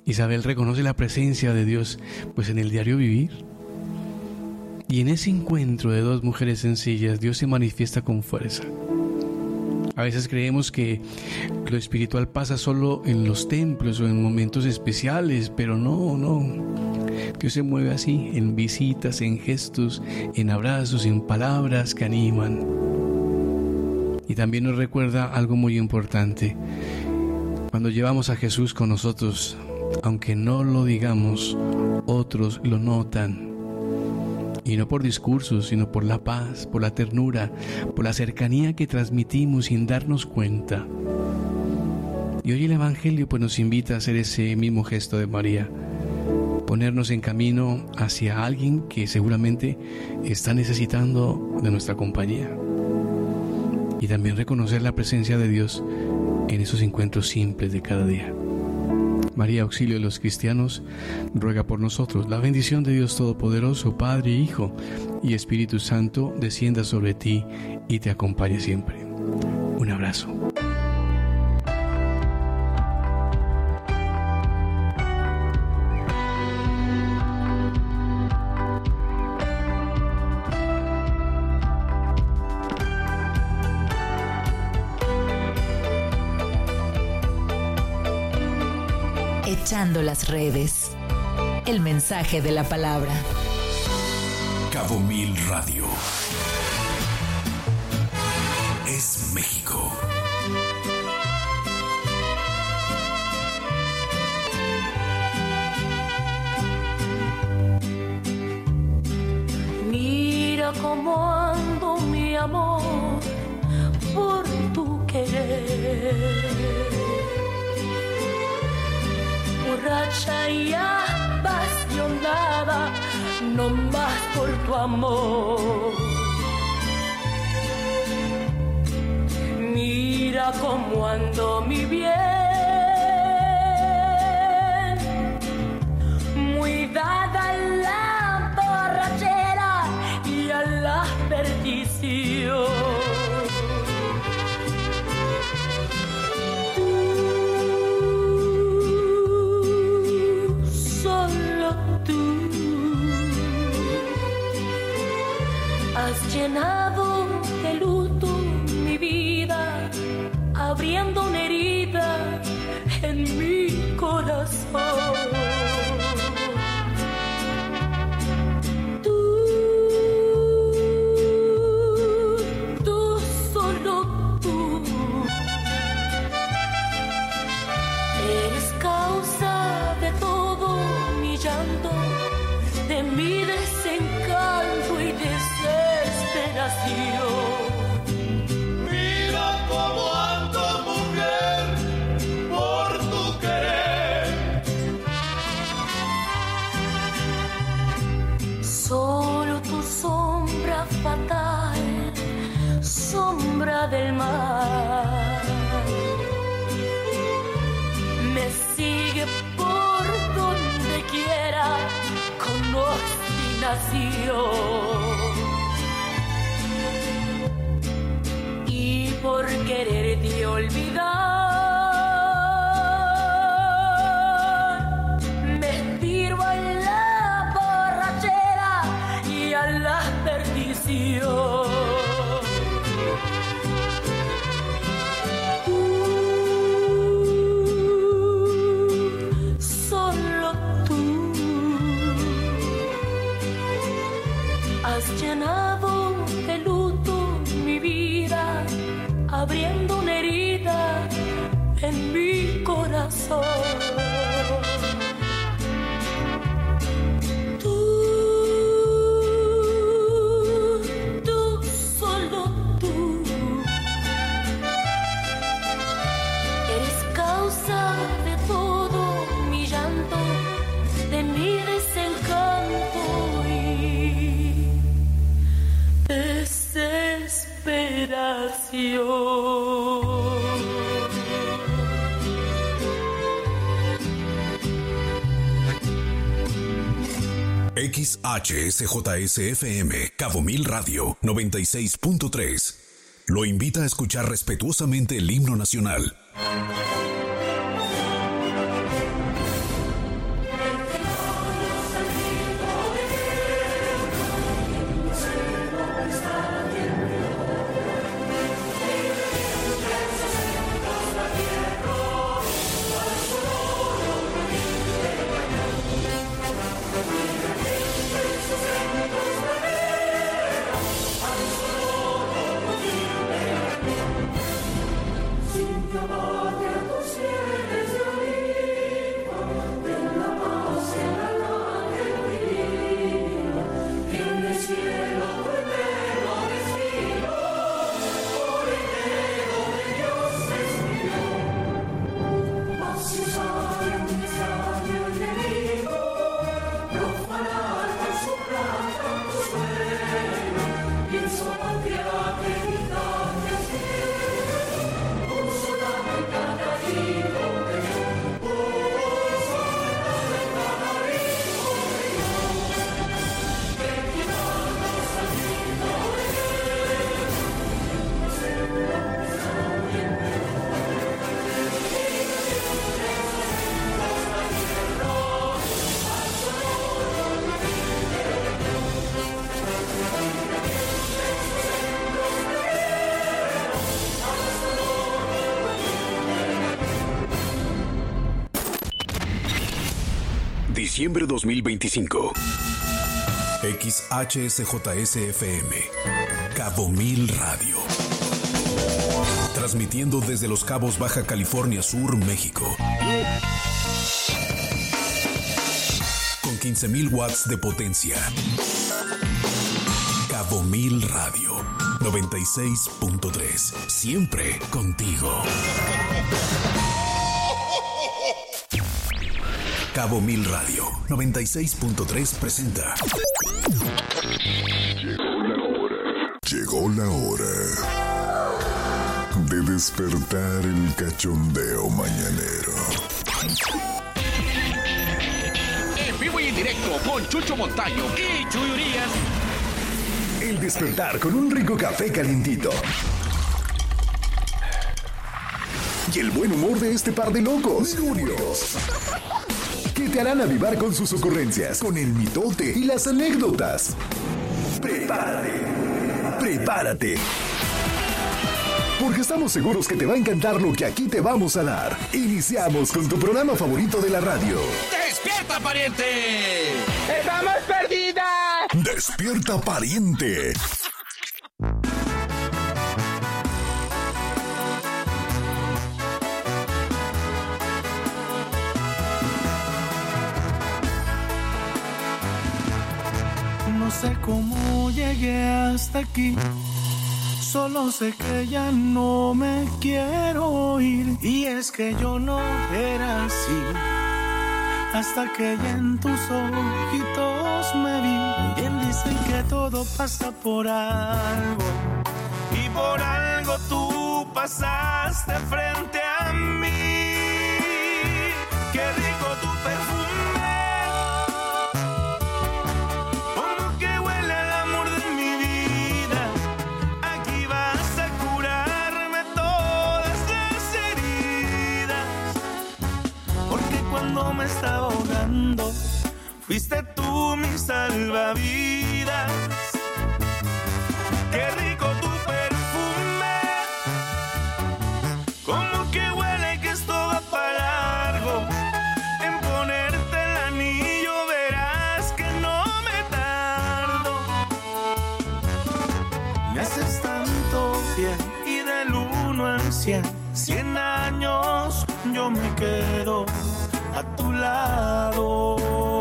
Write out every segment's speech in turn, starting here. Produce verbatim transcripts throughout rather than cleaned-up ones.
Isabel reconoce la presencia de Dios pues en el diario vivir. Y en ese encuentro de dos mujeres sencillas, Dios se manifiesta con fuerza. A veces creemos que lo espiritual pasa solo en los templos o en momentos especiales, pero no, no. Dios se mueve así, en visitas, en gestos, en abrazos, en palabras que animan. Y también nos recuerda algo muy importante. Cuando llevamos a Jesús con nosotros, aunque no lo digamos, otros lo notan. Y no por discursos, sino por la paz, por la ternura, por la cercanía que transmitimos sin darnos cuenta. Y hoy el Evangelio pues nos invita a hacer ese mismo gesto de María, ponernos en camino hacia alguien que seguramente está necesitando de nuestra compañía. Y también reconocer la presencia de Dios en esos encuentros simples de cada día. María, auxilio de los cristianos, ruega por nosotros. La bendición de Dios Todopoderoso, Padre, Hijo y Espíritu Santo, descienda sobre ti y te acompañe siempre. Un abrazo. Echando las redes. El mensaje de la palabra. Cabo Mil Radio. Es México. Mira cómo ando, mi amor, por tu querer. Borracha y apasionada, no más por tu amor. Mira cómo ando, mi bien, muy dada a la borrachera y a la perdición. Has llenado de luto mi vida, abriendo una herida en mi corazón. Tú, tú, solo tú, eres causa de todo mi llanto, de mi desencanto y desesperación. Mira cómo ando, mujer, por tu querer. Solo tu sombra fatal, sombra del mal, me sigue por donde quiera con obstinación. Y por quererte olvidar, me tiro a la borrachera y a la perdición. Tú, solo tú, has llenado de luto mi vida, abriendo una herida en mi corazón. Tú, tú, solo tú, eres causa de todo mi llanto, de mi desencanto y desesperación. X H S J S F M, Cabo Mil Radio, noventa y seis punto tres. Lo invita a escuchar respetuosamente el himno nacional. Diciembre dos mil veinticinco. X H S J S F M, Cabo Mil Radio. Transmitiendo desde Los Cabos, Baja California Sur, México. Con quince mil watts de potencia. Cabo Mil Radio, noventa y seis punto tres. Siempre contigo. Cabo Mil Radio, noventa y seis punto tres presenta. Llegó la hora. Llegó la hora de despertar el cachondeo mañanero. En vivo y en directo con Chucho Montaño y Chuy Urias. El despertar con un rico café calientito. Y el buen humor de este par de locos, Juniors, que te harán avivar con sus ocurrencias, con el mitote y las anécdotas. Prepárate, prepárate. Porque estamos seguros que te va a encantar lo que aquí te vamos a dar. Iniciamos con tu programa favorito de la radio. ¡Despierta, pariente! ¡Estamos perdidas! ¡Despierta, pariente! No sé cómo llegué hasta aquí. Solo sé que ya no me quiero ir. Y es que yo no era así. Hasta que ya en tus ojitos me vi. Bien dicen que todo pasa por algo. Y por algo tú pasaste frente a mí. Qué rico tu perfume. Cuando me estaba ahogando, fuiste tú mi salvavidas. Qué rico tu perfume, como que huele que esto va para largo. En ponerte el anillo verás que no me tardo. Me haces tanto bien y del uno al cien, cien años yo me quedo a tu lado.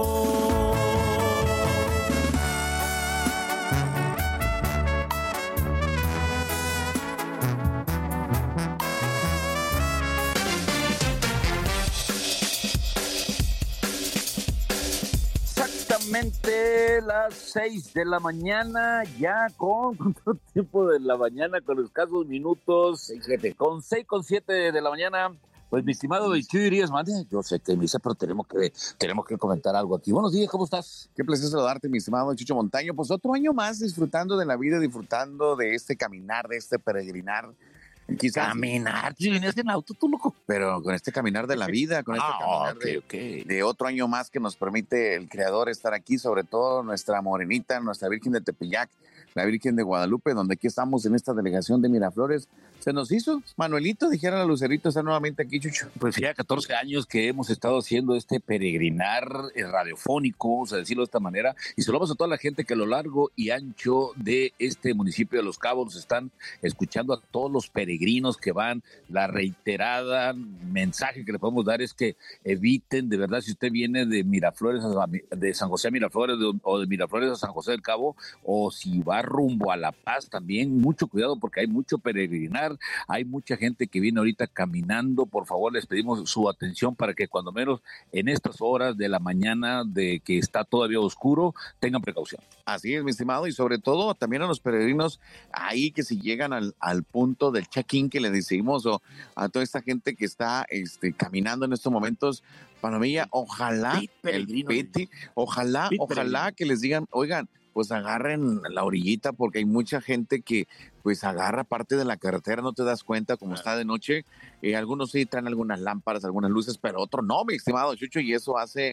Exactamente las seis de la mañana, ya con cuánto tiempo de la mañana, con escasos minutos, con seis, con siete de la mañana. Pues mi estimado Chuy Urias, mande, yo sé que me dice, pero tenemos que, tenemos que comentar algo aquí. Buenos días, ¿cómo estás? Qué placer saludarte, mi estimado Chucho Montaño. Pues otro año más disfrutando de la vida, disfrutando de este caminar, de este peregrinar. Quizás, caminar, si venías en auto, tú loco. Pero con este caminar de la vida, con este ah, caminar okay, de, okay. de otro año más que nos permite el Creador estar aquí, sobre todo nuestra morenita, nuestra Virgen de Tepeyac, la Virgen de Guadalupe, donde aquí estamos en esta delegación de Miraflores. Se nos hizo, Manuelito, dijera la Lucerito, está nuevamente aquí, Chucho. Pues ya catorce años que hemos estado haciendo este peregrinar radiofónico, vamos a decirlo de esta manera, y saludamos a toda la gente que a lo largo y ancho de este municipio de Los Cabos nos están escuchando, a todos los peregrinos que van. La reiterada mensaje que le podemos dar es que eviten, de verdad, si usted viene de Miraflores, a, de San José a Miraflores, de, o de Miraflores a San José del Cabo, o si va rumbo a La Paz, también mucho cuidado porque hay mucho peregrinar. Hay mucha gente que viene ahorita caminando. Por favor, les pedimos su atención para que cuando menos en estas horas de la mañana de que está todavía oscuro, tengan precaución. Así es, mi estimado, y sobre todo también a los peregrinos ahí que si llegan al, al punto del check-in que le decimos, o a toda esta gente que está este, caminando en estos momentos, Palomilla, ojalá, el Piti, ojalá, Pit ojalá peregrino. Que les digan, oigan, pues agarren la orillita porque hay mucha gente que pues agarra parte de la carretera, no te das cuenta como está de noche. Eh, algunos sí traen algunas lámparas, algunas luces, pero otros no, mi estimado Chucho, y eso hace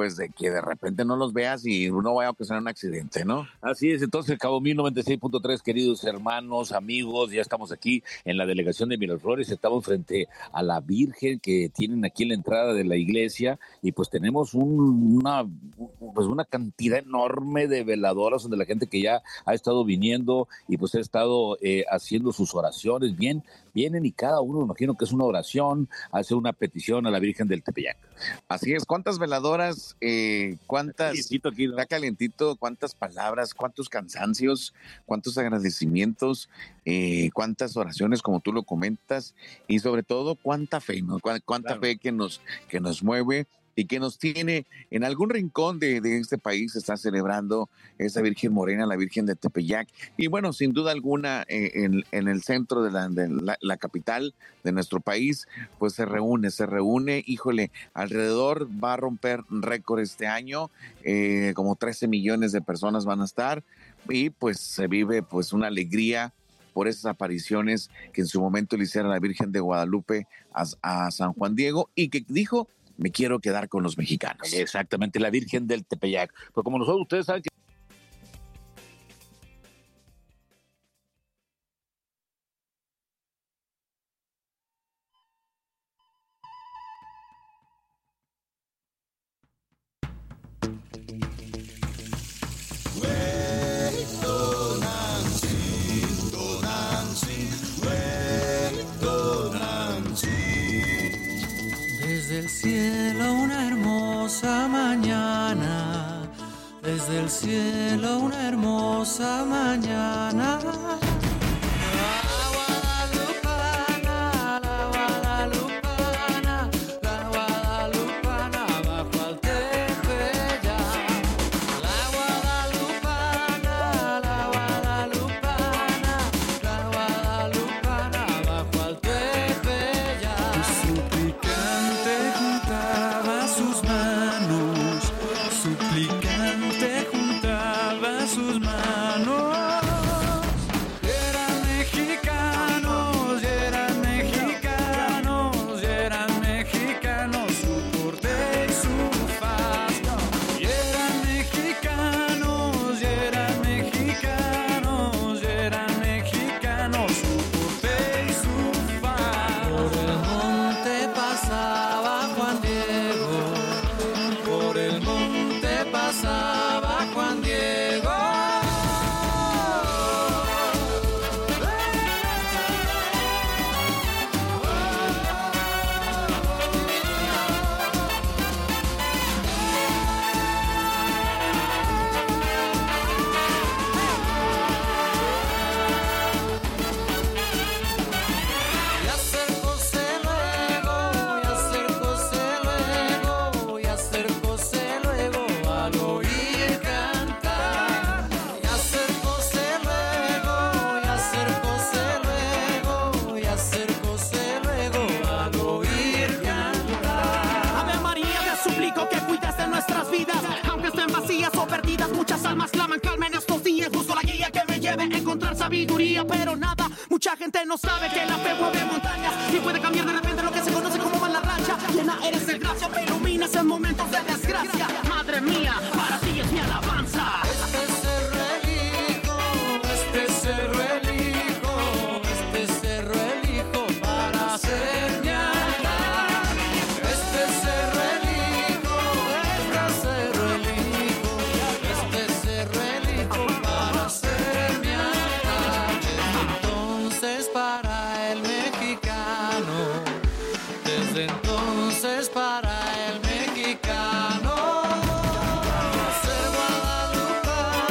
pues de que de repente no los veas y uno vaya a ocasionar un accidente, ¿no? Así es, entonces Cabo Mil noventa y seis punto tres, queridos hermanos, amigos, ya estamos aquí en la delegación de Miraflores, estamos frente a la Virgen que tienen aquí en la entrada de la iglesia y pues tenemos un, una, pues una cantidad enorme de veladoras donde la gente que ya ha estado viniendo y pues ha estado eh, haciendo sus oraciones, bien, vienen y cada uno, me imagino que es una oración, hace una petición a la Virgen del Tepeyac. Así es, ¿cuántas veladoras, eh, cuántas, Calientito aquí, ¿no? Está calientito, cuántas palabras, cuántos cansancios, cuántos agradecimientos, eh, cuántas oraciones, como tú lo comentas, y sobre todo, cuánta fe, ¿no? Cu- cuánta Claro. fe que nos, que nos mueve y que nos tiene en algún rincón de, de este país, está celebrando esa Virgen Morena, la Virgen de Tepeyac. Y bueno, sin duda alguna, eh, en, en el centro de, la, de la, la capital de nuestro país, pues se reúne, se reúne, híjole, alrededor va a romper récord este año, eh, como trece millones de personas van a estar, y pues se vive pues una alegría por esas apariciones que en su momento le hiciera la Virgen de Guadalupe a, a San Juan Diego, y que dijo: me quiero quedar con los mexicanos. Exactamente, la Virgen del Tepeyac. Pues como nosotros, ustedes saben que Desde el cielo una hermosa mañana, desde el cielo una hermosa mañana. La guadalupana, la guadalupana, la guadalupana bajo al Tepeyac. La guadalupana, la guadalupana, la guadalupana bajo al Tepeyac. Suplicante juntaba sus manos, suplicante juntaba sus manos. Eran mexicanos, eran mexicanos, eran mexicanos, su porte y su faz. Y eran mexicanos, eran mexicanos, eran mexicanos, su porte y su faz. Por el monte pasaba Juan Diego, por el monte pasaba Juan Diego. Y acercóse luego, y acercóse luego, y acercóse luego al oír cantar. Y acercóse luego, y acercóse luego, y acercóse luego al oír cantar. Ave María, te suplico que cuides de nuestras vidas, aunque estén vacías o perdidas. Muchas almas claman calma en estos días. Busco la guía que me lleve a encontrar sabiduría, pero nada, mucha gente no sabe que la fe mueve montañas y puede cambiar de repente lo que se conoce como mala racha. Llena eres de gracia, me iluminas en momentos de desgracia. Madre mía, para ti es mi alabanza. Este cerro elijo, este cerro elijo, este cerro elijo para ser mi altar. Este cerro elijo, este cerro elijo, este cerro elijo para ser mi altar. Desde entonces para el mexicano, desde entonces para el mexicano, ser guadalupano.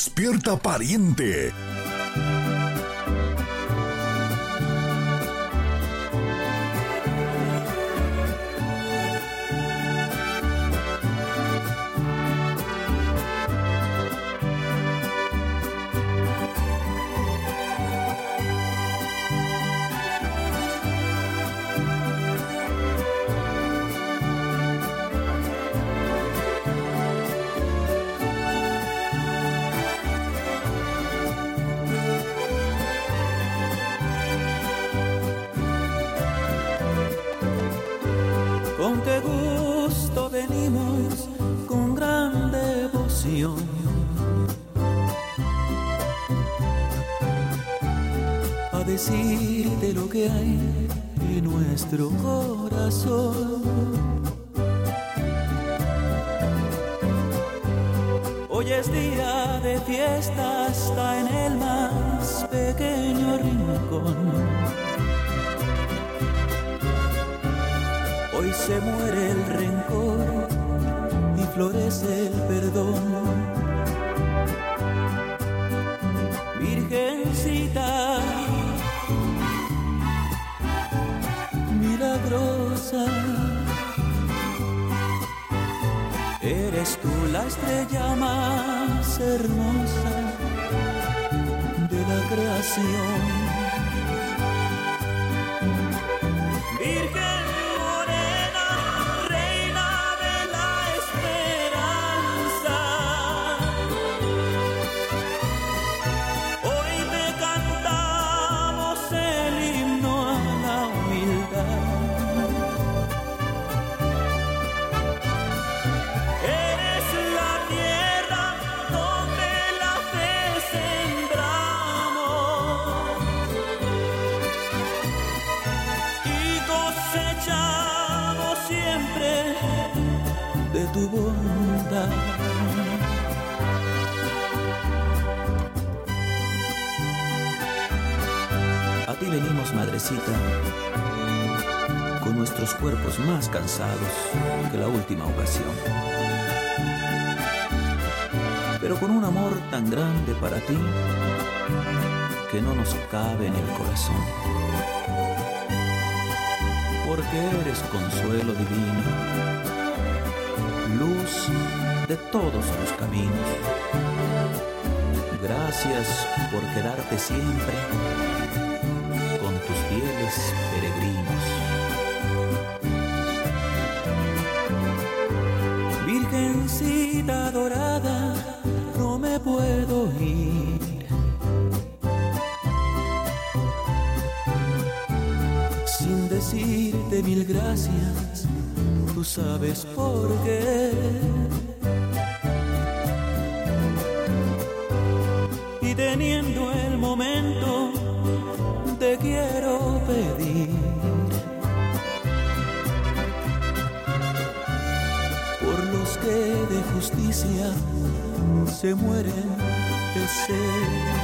Despierta Pariente. Con qué gusto venimos con gran devoción a decirte lo que hay en nuestro corazón. Hoy es día de fiesta hasta en el más pequeño rincón. Hoy se muere el rencor y florece el perdón. Virgencita milagrosa, eres tú la estrella más hermosa de la creación. Tu bondad. A ti venimos, madrecita, con nuestros cuerpos más cansados que la última ocasión, pero con un amor tan grande para ti que no nos cabe en el corazón, porque eres consuelo divino, luz de todos los caminos. Gracias por quedarte siempre con tus fieles peregrinos. Virgencita dorada, no me puedo ir sin decirte mil gracias. Tú sabes por qué. Y teniendo el momento, te quiero pedir por los que de justicia se mueren de sed.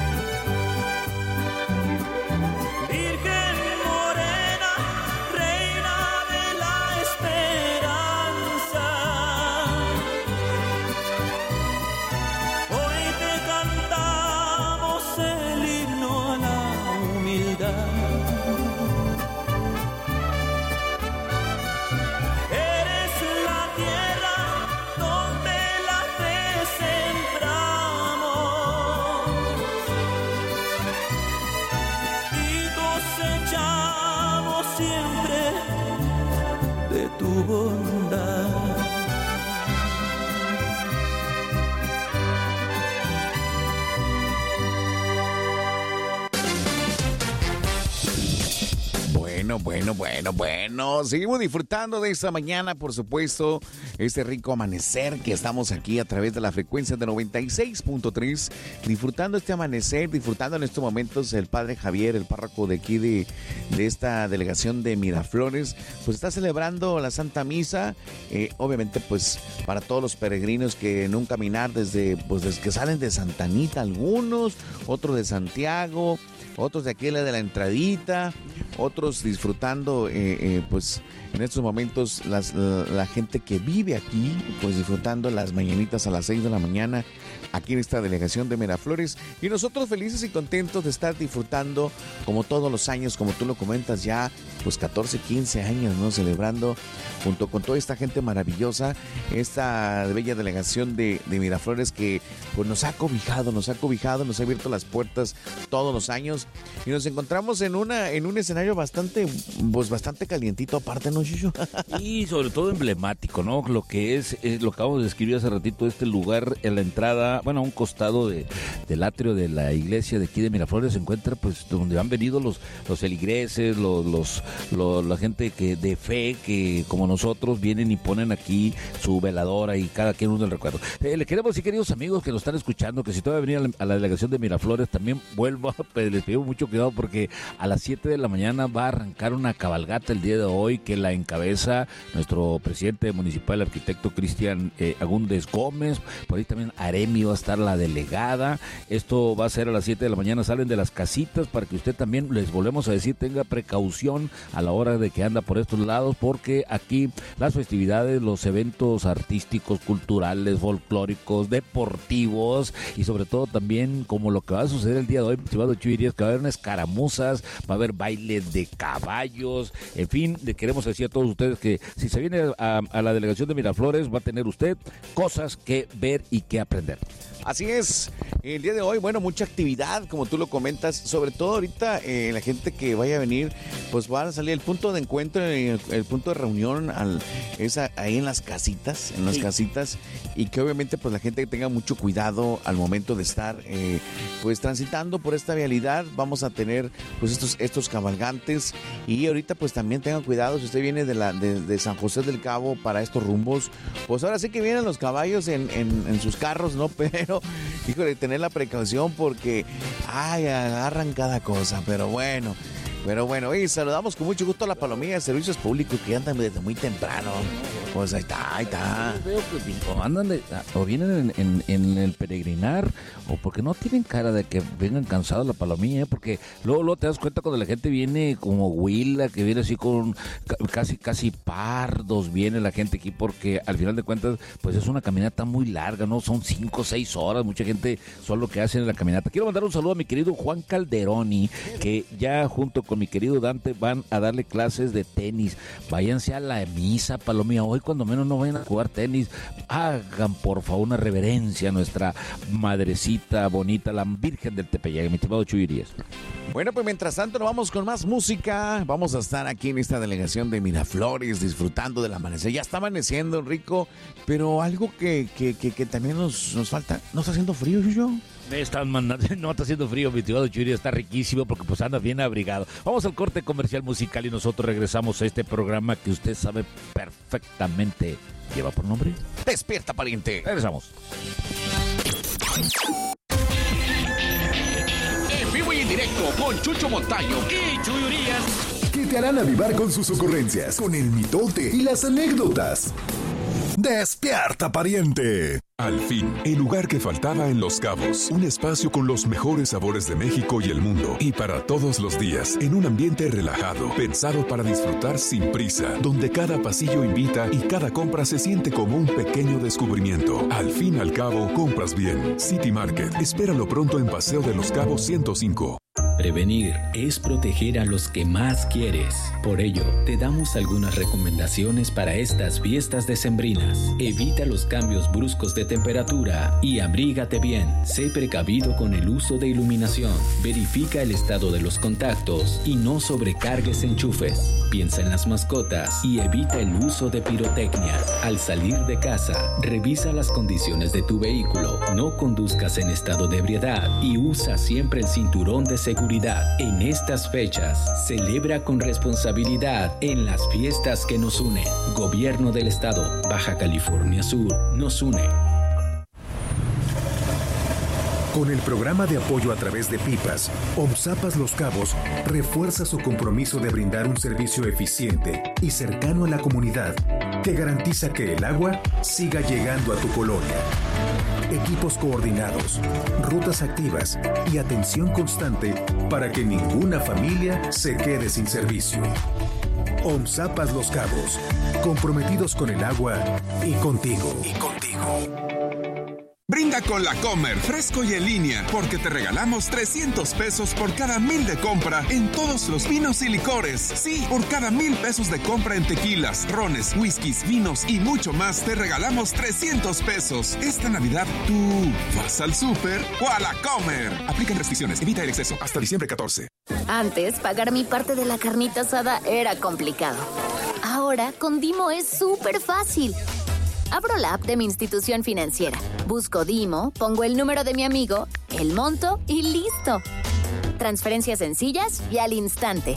Tu bondad. Bueno, bueno, bueno, bueno. Seguimos disfrutando de esta mañana, por supuesto, este rico amanecer que estamos aquí a través de la frecuencia de noventa y seis punto tres, disfrutando este amanecer, disfrutando en estos momentos el padre Javier, el párroco de aquí de, de esta delegación de Miraflores, pues está celebrando la Santa Misa, eh, obviamente pues para todos los peregrinos que en un caminar desde, pues desde que salen de Santa Anita algunos, otros de Santiago, otros de aquí de la entradita, otros disfrutando, eh, eh, pues en estos momentos las, la, la gente que vive aquí, pues disfrutando las mañanitas a las seis de la mañana aquí en esta delegación de Miraflores, y nosotros felices y contentos de estar disfrutando como todos los años, como tú lo comentas, ya pues catorce, quince años, ¿no? Celebrando junto con toda esta gente maravillosa, esta bella delegación de, de Miraflores que pues nos ha cobijado, nos ha cobijado, nos ha abierto las puertas todos los años, y nos encontramos en una en un escenario bastante, pues bastante calientito aparte, ¿no, Chucho? Y sobre todo emblemático, ¿no? Lo que es, es lo que acabamos de describir hace ratito, este lugar en la entrada, bueno, a un costado de, del atrio de la iglesia de aquí de Miraflores se encuentra pues donde han venido los, los feligreses, los, los, los la gente que de fe que como nosotros vienen y ponen aquí su veladora y cada quien uno el recuerdo. Eh, le queremos decir, queridos amigos que nos están escuchando, que si todavía venir a la delegación de Miraflores, también vuelvo a les pido mucho cuidado porque a las siete de la mañana va a arrancar una cabalgata el día de hoy que la encabeza nuestro presidente municipal, el arquitecto Cristian eh, Agúndez Gómez. Por ahí también Aremi va a estar la delegada. Esto va a ser a las siete de la mañana, salen de las casitas para que usted también, les volvemos a decir, tenga precaución a la hora de que anda por estos lados, porque aquí las festividades, los eventos artísticos, culturales, folclóricos, deportivos y sobre todo también como lo que va a suceder el día de hoy, estimado Chuy Irías, que va a haber unas escaramuzas, va a haber bailes de caballos, en fin, le queremos decir a todos ustedes que si se viene a, a la delegación de Miraflores va a tener usted cosas que ver y que aprender. Así es, el día de hoy, bueno, mucha actividad, como tú lo comentas, sobre todo ahorita eh, la gente que vaya a venir, pues van a salir el punto de encuentro, el, el punto de reunión al, es a, ahí en las casitas, en las sí. casitas, y que obviamente pues la gente tenga mucho cuidado al momento de estar eh, pues transitando por esta vialidad. Vamos a tener pues estos, estos cabalgantes, y ahorita pues también tengan cuidado si usted viene de, la, de, de San José del Cabo para estos rumbos, pues ahora sí que vienen los caballos en, en, en sus carros, ¿no? Pero híjole, tener la precaución porque, ay, agarran cada cosa, pero bueno, pero bueno, y saludamos con mucho gusto a la Palomilla de Servicios Públicos que andan desde muy temprano. Pues ahí está, ahí está. Veo que o andan de, o vienen en, en, en el peregrinar, o porque no tienen cara de que vengan cansados la Palomilla, ¿eh? Porque luego, luego te das cuenta cuando la gente viene como huila, que viene así con casi casi pardos, viene la gente aquí, porque al final de cuentas, pues es una caminata muy larga, ¿no? Son cinco o seis horas, mucha gente solo lo que hace en la caminata. Quiero mandar un saludo a mi querido Juan Calderoni, que ya junto con mi querido Dante van a darle clases de tenis. Váyanse a la misa, Palomilla, hoy cuando menos no vayan a jugar tenis, hagan por favor una reverencia a nuestra madrecita bonita, la Virgen del Tepeyac, mi estimado Chuy Irías. Bueno, pues mientras tanto nos vamos con más música. Vamos a estar aquí en esta delegación de Miraflores disfrutando del amanecer. Ya está amaneciendo, rico, pero algo que, que, que, que también nos, nos falta. ¿No está haciendo frío, Yuyo? Está, no está haciendo frío, mi estimado Chuy Irías, está riquísimo porque pues anda bien abrigado. Vamos al corte comercial musical y nosotros regresamos a este programa que usted sabe perfectamente. ¿Lleva por nombre? Despierta, pariente. Regresamos. En vivo y en directo con Chucho Montaño y Chuy Irías, que te harán avivar con sus ocurrencias, con el mitote y las anécdotas. ¡Despierta, pariente! Al fin, el lugar que faltaba en Los Cabos. Un espacio con los mejores sabores de México y el mundo. Y para todos los días, en un ambiente relajado, pensado para disfrutar sin prisa, donde cada pasillo invita y cada compra se siente como un pequeño descubrimiento. Al fin y al cabo, compras bien. City Market. Espéralo pronto en Paseo de Los Cabos ciento cinco. Prevenir es proteger a los que más quieres. Por ello, te damos algunas recomendaciones para estas fiestas decembrinas. Evita los cambios bruscos de temperatura y abrígate bien. Sé precavido con el uso de iluminación. Verifica el estado de los contactos y no sobrecargues enchufes. Piensa en las mascotas y evita el uso de pirotecnia. Al salir de casa, revisa las condiciones de tu vehículo. No conduzcas en estado de ebriedad y usa siempre el cinturón de seguridad. En estas fechas, celebra con responsabilidad en las fiestas que nos unen. Gobierno del Estado, Baja California Sur, nos une. Con el programa de apoyo a través de pipas, OMSAPAS Los Cabos refuerza su compromiso de brindar un servicio eficiente y cercano a la comunidad que garantiza que el agua siga llegando a tu colonia. equipos coordinados, rutas activas y atención constante para que ninguna familia se quede sin servicio. OMSAPAS Los Cabos, comprometidos con el agua y contigo. Y contigo. Brinda con La Comer, fresco y en línea, porque te regalamos trescientos pesos por cada mil de compra en todos los vinos y licores. Sí, por cada mil pesos de compra en tequilas, rones, whiskies, vinos y mucho más, te regalamos trescientos pesos. Esta Navidad, ¿tú vas al súper o a La Comer? Aplican restricciones, evita el exceso. Hasta diciembre catorce. Antes, pagar mi parte de la carnita asada era complicado. Ahora, con Dimo es súper fácil. Abro la app de mi institución financiera, busco Dimo, pongo el número de mi amigo, el monto y listo. Transferencias sencillas y al instante.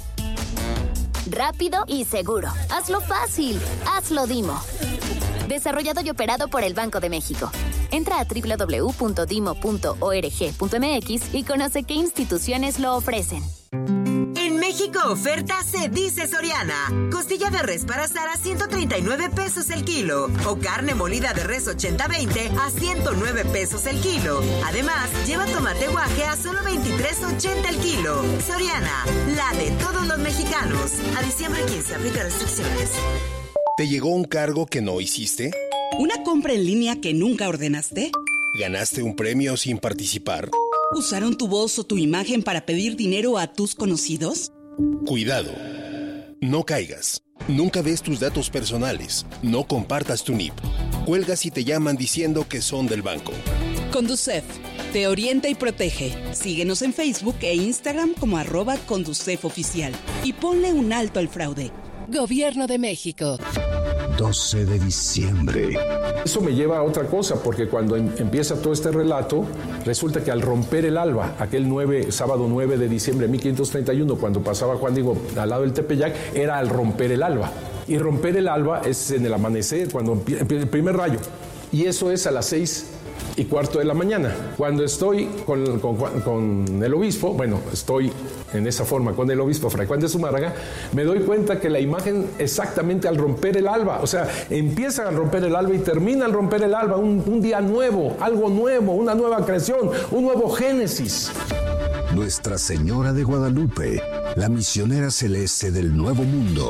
Rápido y seguro. Hazlo fácil. Hazlo Dimo. Desarrollado y operado por el Banco de México. Entra a doble u doble u doble u punto dimo punto org punto m x y conoce qué instituciones lo ofrecen. En México oferta se dice Soriana. Costilla de res para asar a ciento treinta y nueve pesos el kilo. O carne molida de res ochenta veinte a ciento nueve pesos el kilo. Además, lleva tomate guaje a solo veintitrés ochenta el kilo. Soriana, la de todos los mexicanos. A diciembre quince, aplica restricciones. ¿Te llegó un cargo que no hiciste? ¿Una compra en línea que nunca ordenaste? ¿Ganaste un premio sin participar? ¿Usaron tu voz o tu imagen para pedir dinero a tus conocidos? Cuidado. No caigas. Nunca des tus datos personales. No compartas tu N I P. Cuelga si te llaman diciendo que son del banco. Conducef. Te orienta y protege. Síguenos en Facebook e Instagram como arroba Conducef Oficial. Y ponle un alto al fraude. Gobierno de México. doce de diciembre. Eso me lleva a otra cosa, porque cuando em- empieza todo este relato, resulta que al romper el alba, aquel nueve, sábado nueve de diciembre de mil quinientos treinta y uno, cuando pasaba Juan Diego al lado del Tepeyac, era al romper el alba. Y romper el alba es en el amanecer, cuando empieza el primer rayo. Y eso es a las seis y cuarto de la mañana. Cuando estoy con, con, con el obispo, bueno, estoy en esa forma con el obispo Fray Juan de Zumárraga, me doy cuenta que la imagen exactamente al romper el alba, o sea, empieza al romper el alba y termina al romper el alba, un, un día nuevo, algo nuevo, una nueva creación, un nuevo génesis. Nuestra Señora de Guadalupe, la misionera celeste del Nuevo Mundo.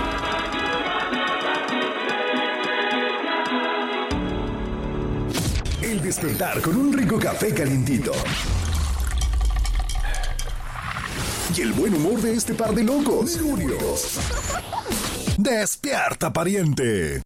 El despertar con un rico café calientito. Y el buen humor de este par de locos. Lunios. Despierta, pariente.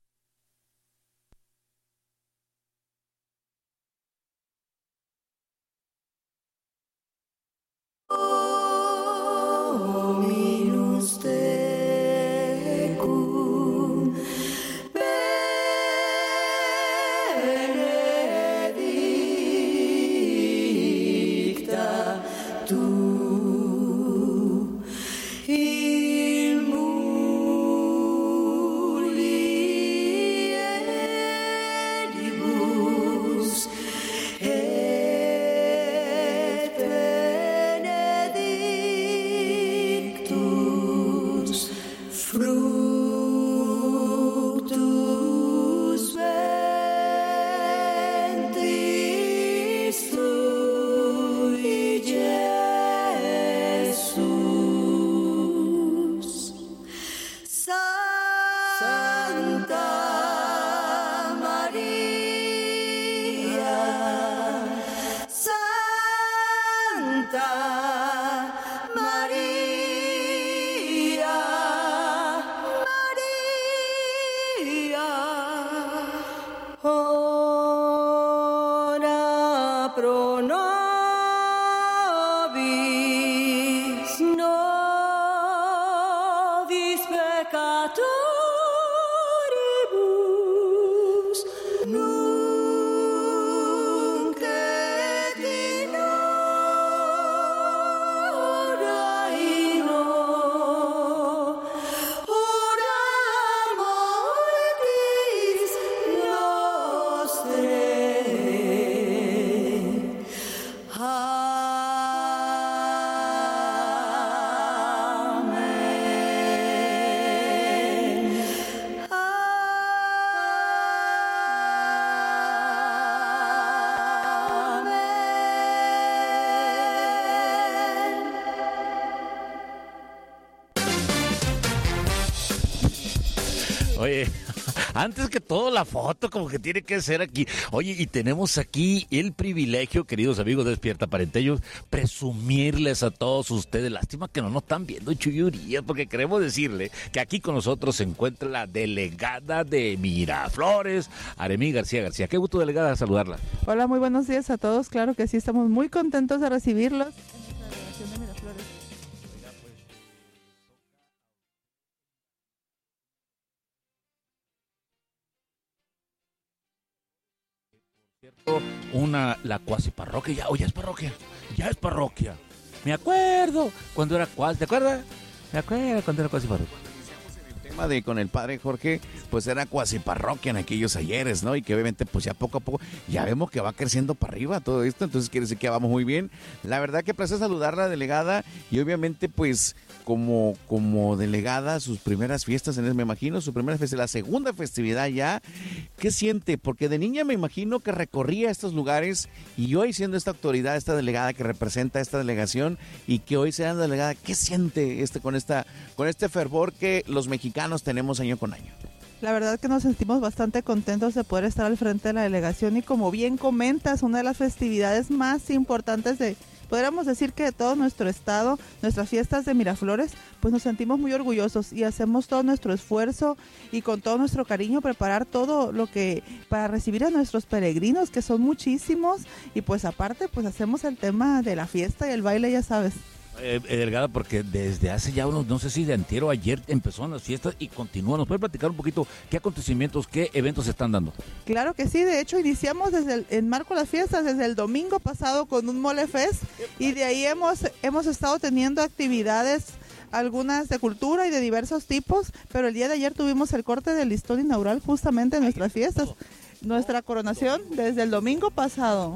Fructus ventris Oye, antes que todo la foto como que tiene que ser aquí. Oye, y tenemos aquí el privilegio, queridos amigos de Despierta Parentellos, presumirles a todos ustedes. Lástima que no nos están viendo, Chuyurías, porque queremos decirle que aquí con nosotros se encuentra la delegada de Miraflores, Aremí García García. Qué gusto, delegada, saludarla. Hola, muy buenos días a todos. Claro que sí, estamos muy contentos de recibirlos en nuestra delegación de Miraflores. Una, la cuasi parroquia, ya, oye, es parroquia, ya es parroquia. Me acuerdo cuando era cuasi, ¿te acuerdas? Me acuerdo cuando era cuasi parroquia. Tema de con el padre Jorge, pues era cuasi parroquia en aquellos ayeres, ¿no? Y que obviamente pues ya poco a poco ya vemos que va creciendo para arriba todo esto, entonces quiere decir que vamos muy bien. La verdad que placer saludarla, delegada, y obviamente pues como, como delegada sus primeras fiestas, en el, me imagino, su primera festividad, la segunda festividad ya, ¿qué siente? Porque de niña me imagino que recorría estos lugares y hoy siendo esta autoridad, esta delegada que representa esta delegación y que hoy sea delegada, ¿qué siente este con esta con este fervor que los mexicanos tenemos año con año? La verdad que nos sentimos bastante contentos de poder estar al frente de la delegación y como bien comentas, una de las festividades más importantes de, podríamos decir que de todo nuestro estado, nuestras fiestas de Miraflores, pues nos sentimos muy orgullosos y hacemos todo nuestro esfuerzo y con todo nuestro cariño preparar todo lo que para recibir a nuestros peregrinos, que son muchísimos, y pues aparte pues hacemos el tema de la fiesta y el baile, ya sabes. Eh, delegada, porque desde hace ya unos, no sé si de antier o ayer empezaron las fiestas y continúan. ¿Nos puede platicar un poquito qué acontecimientos, qué eventos se están dando? Claro que sí, de hecho iniciamos desde el, en marco de las fiestas desde el domingo pasado con un Mole Fest y de ahí hemos, hemos estado teniendo actividades, algunas de cultura y de diversos tipos, pero el día de ayer tuvimos el corte del listón inaugural justamente en nuestras fiestas, nuestra coronación desde el domingo pasado.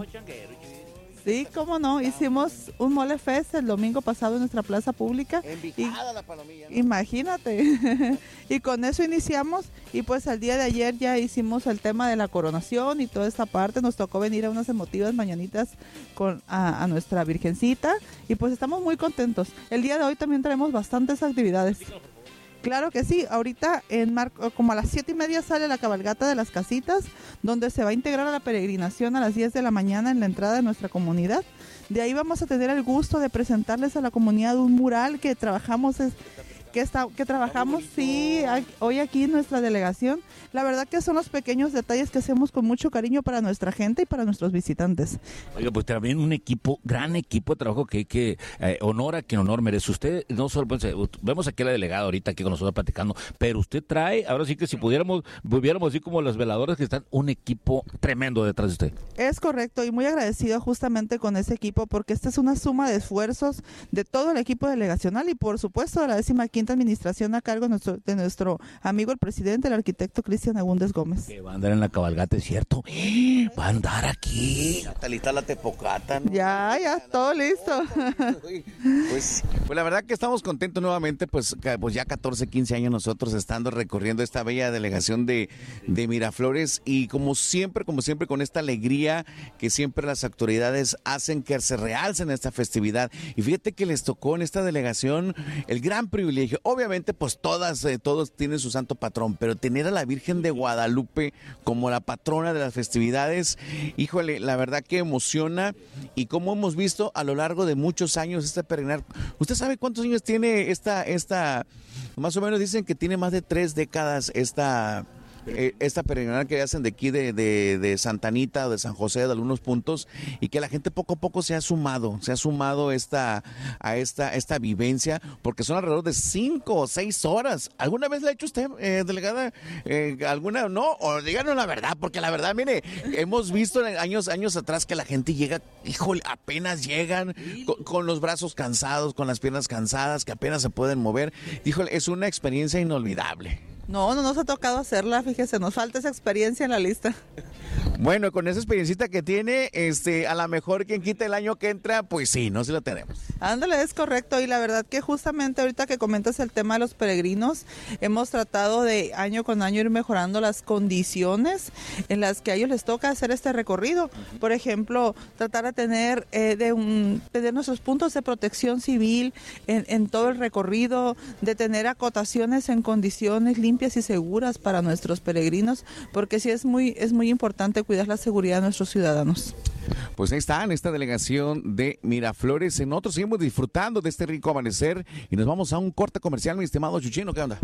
Sí, cómo no, hicimos un Mole Fest el domingo pasado en nuestra plaza pública. Envijada la palomilla, ¿no? Imagínate. Y con eso iniciamos y pues al día de ayer ya hicimos el tema de la coronación y toda esta parte. Nos tocó venir a unas emotivas mañanitas con a, a nuestra Virgencita y pues estamos muy contentos. El día de hoy también traemos bastantes actividades. Claro que sí, ahorita en marco, como a las siete y media sale la cabalgata de las casitas, donde se va a integrar a la peregrinación a las diez de la mañana en la entrada de nuestra comunidad. De ahí vamos a tener el gusto de presentarles a la comunidad un mural que trabajamos es, que está que trabajamos sí hoy aquí en nuestra delegación. La verdad que son los pequeños detalles que hacemos con mucho cariño para nuestra gente y para nuestros visitantes. Oiga, pues también un equipo, gran equipo de trabajo que, que eh, honor a quien honor merece. Usted no solo, pues, vemos aquí a la delegada ahorita aquí con nosotros platicando, pero usted trae, ahora sí que si pudiéramos, viviéramos así como las veladoras que están, un equipo tremendo detrás de usted. Es correcto y muy agradecido justamente con ese equipo porque esta es una suma de esfuerzos de todo el equipo delegacional y por supuesto de la décima quinta administración a cargo de nuestro, de nuestro amigo el presidente, el arquitecto Cristian Agúndez Gómez. Que va a andar en la cabalgata, es cierto. Va a andar aquí. Ya está lista la tepocata, ¿no? Ya, ya, todo listo. Pues, pues la verdad que estamos contentos nuevamente, pues, pues ya catorce, quince años nosotros estando recorriendo esta bella delegación de, de Miraflores y como siempre, como siempre con esta alegría que siempre las autoridades hacen que se realcen esta festividad. Y fíjate que les tocó en esta delegación el gran privilegio. Obviamente, pues todas, eh, todos tienen su santo patrón, pero tener a la Virgen de Guadalupe como la patrona de las festividades, híjole, la verdad que emociona y como hemos visto a lo largo de muchos años este peregrinar. ¿Usted sabe cuántos años tiene esta, esta, más o menos dicen que tiene más de tres décadas esta... esta peregrinación que hacen de aquí de, de, de Santa Anita o de San José, de algunos puntos, y que la gente poco a poco se ha sumado, se ha sumado esta, a esta, esta vivencia, porque son alrededor de cinco o seis horas. ¿Alguna vez le ha hecho usted, eh, delegada? Eh, ¿Alguna? No, o díganos la verdad, porque la verdad, mire, hemos visto años, años atrás que la gente llega, híjole, apenas llegan, con, con los brazos cansados, con las piernas cansadas, que apenas se pueden mover. Híjole, es una experiencia inolvidable. No, no nos ha tocado hacerla, fíjese, nos falta esa experiencia en la lista. Bueno, con esa experiencita que tiene, este, a lo mejor quien quita el año que entra, pues sí, no se la tenemos. Ándale, es correcto, y la verdad que justamente ahorita que comentas el tema de los peregrinos, hemos tratado de año con año ir mejorando las condiciones en las que a ellos les toca hacer este recorrido. Uh-huh. Por ejemplo, tratar de tener, eh, de un, tener nuestros puntos de protección civil en, en todo el recorrido, de tener acotaciones en condiciones limpias y seguras para nuestros peregrinos, porque sí es muy, es muy importante cuidar la seguridad de nuestros ciudadanos. Pues ahí está, en esta delegación de Miraflores. Nosotros seguimos disfrutando de este rico amanecer y nos vamos a un corte comercial, mi estimado Chuchino. ¿Qué onda?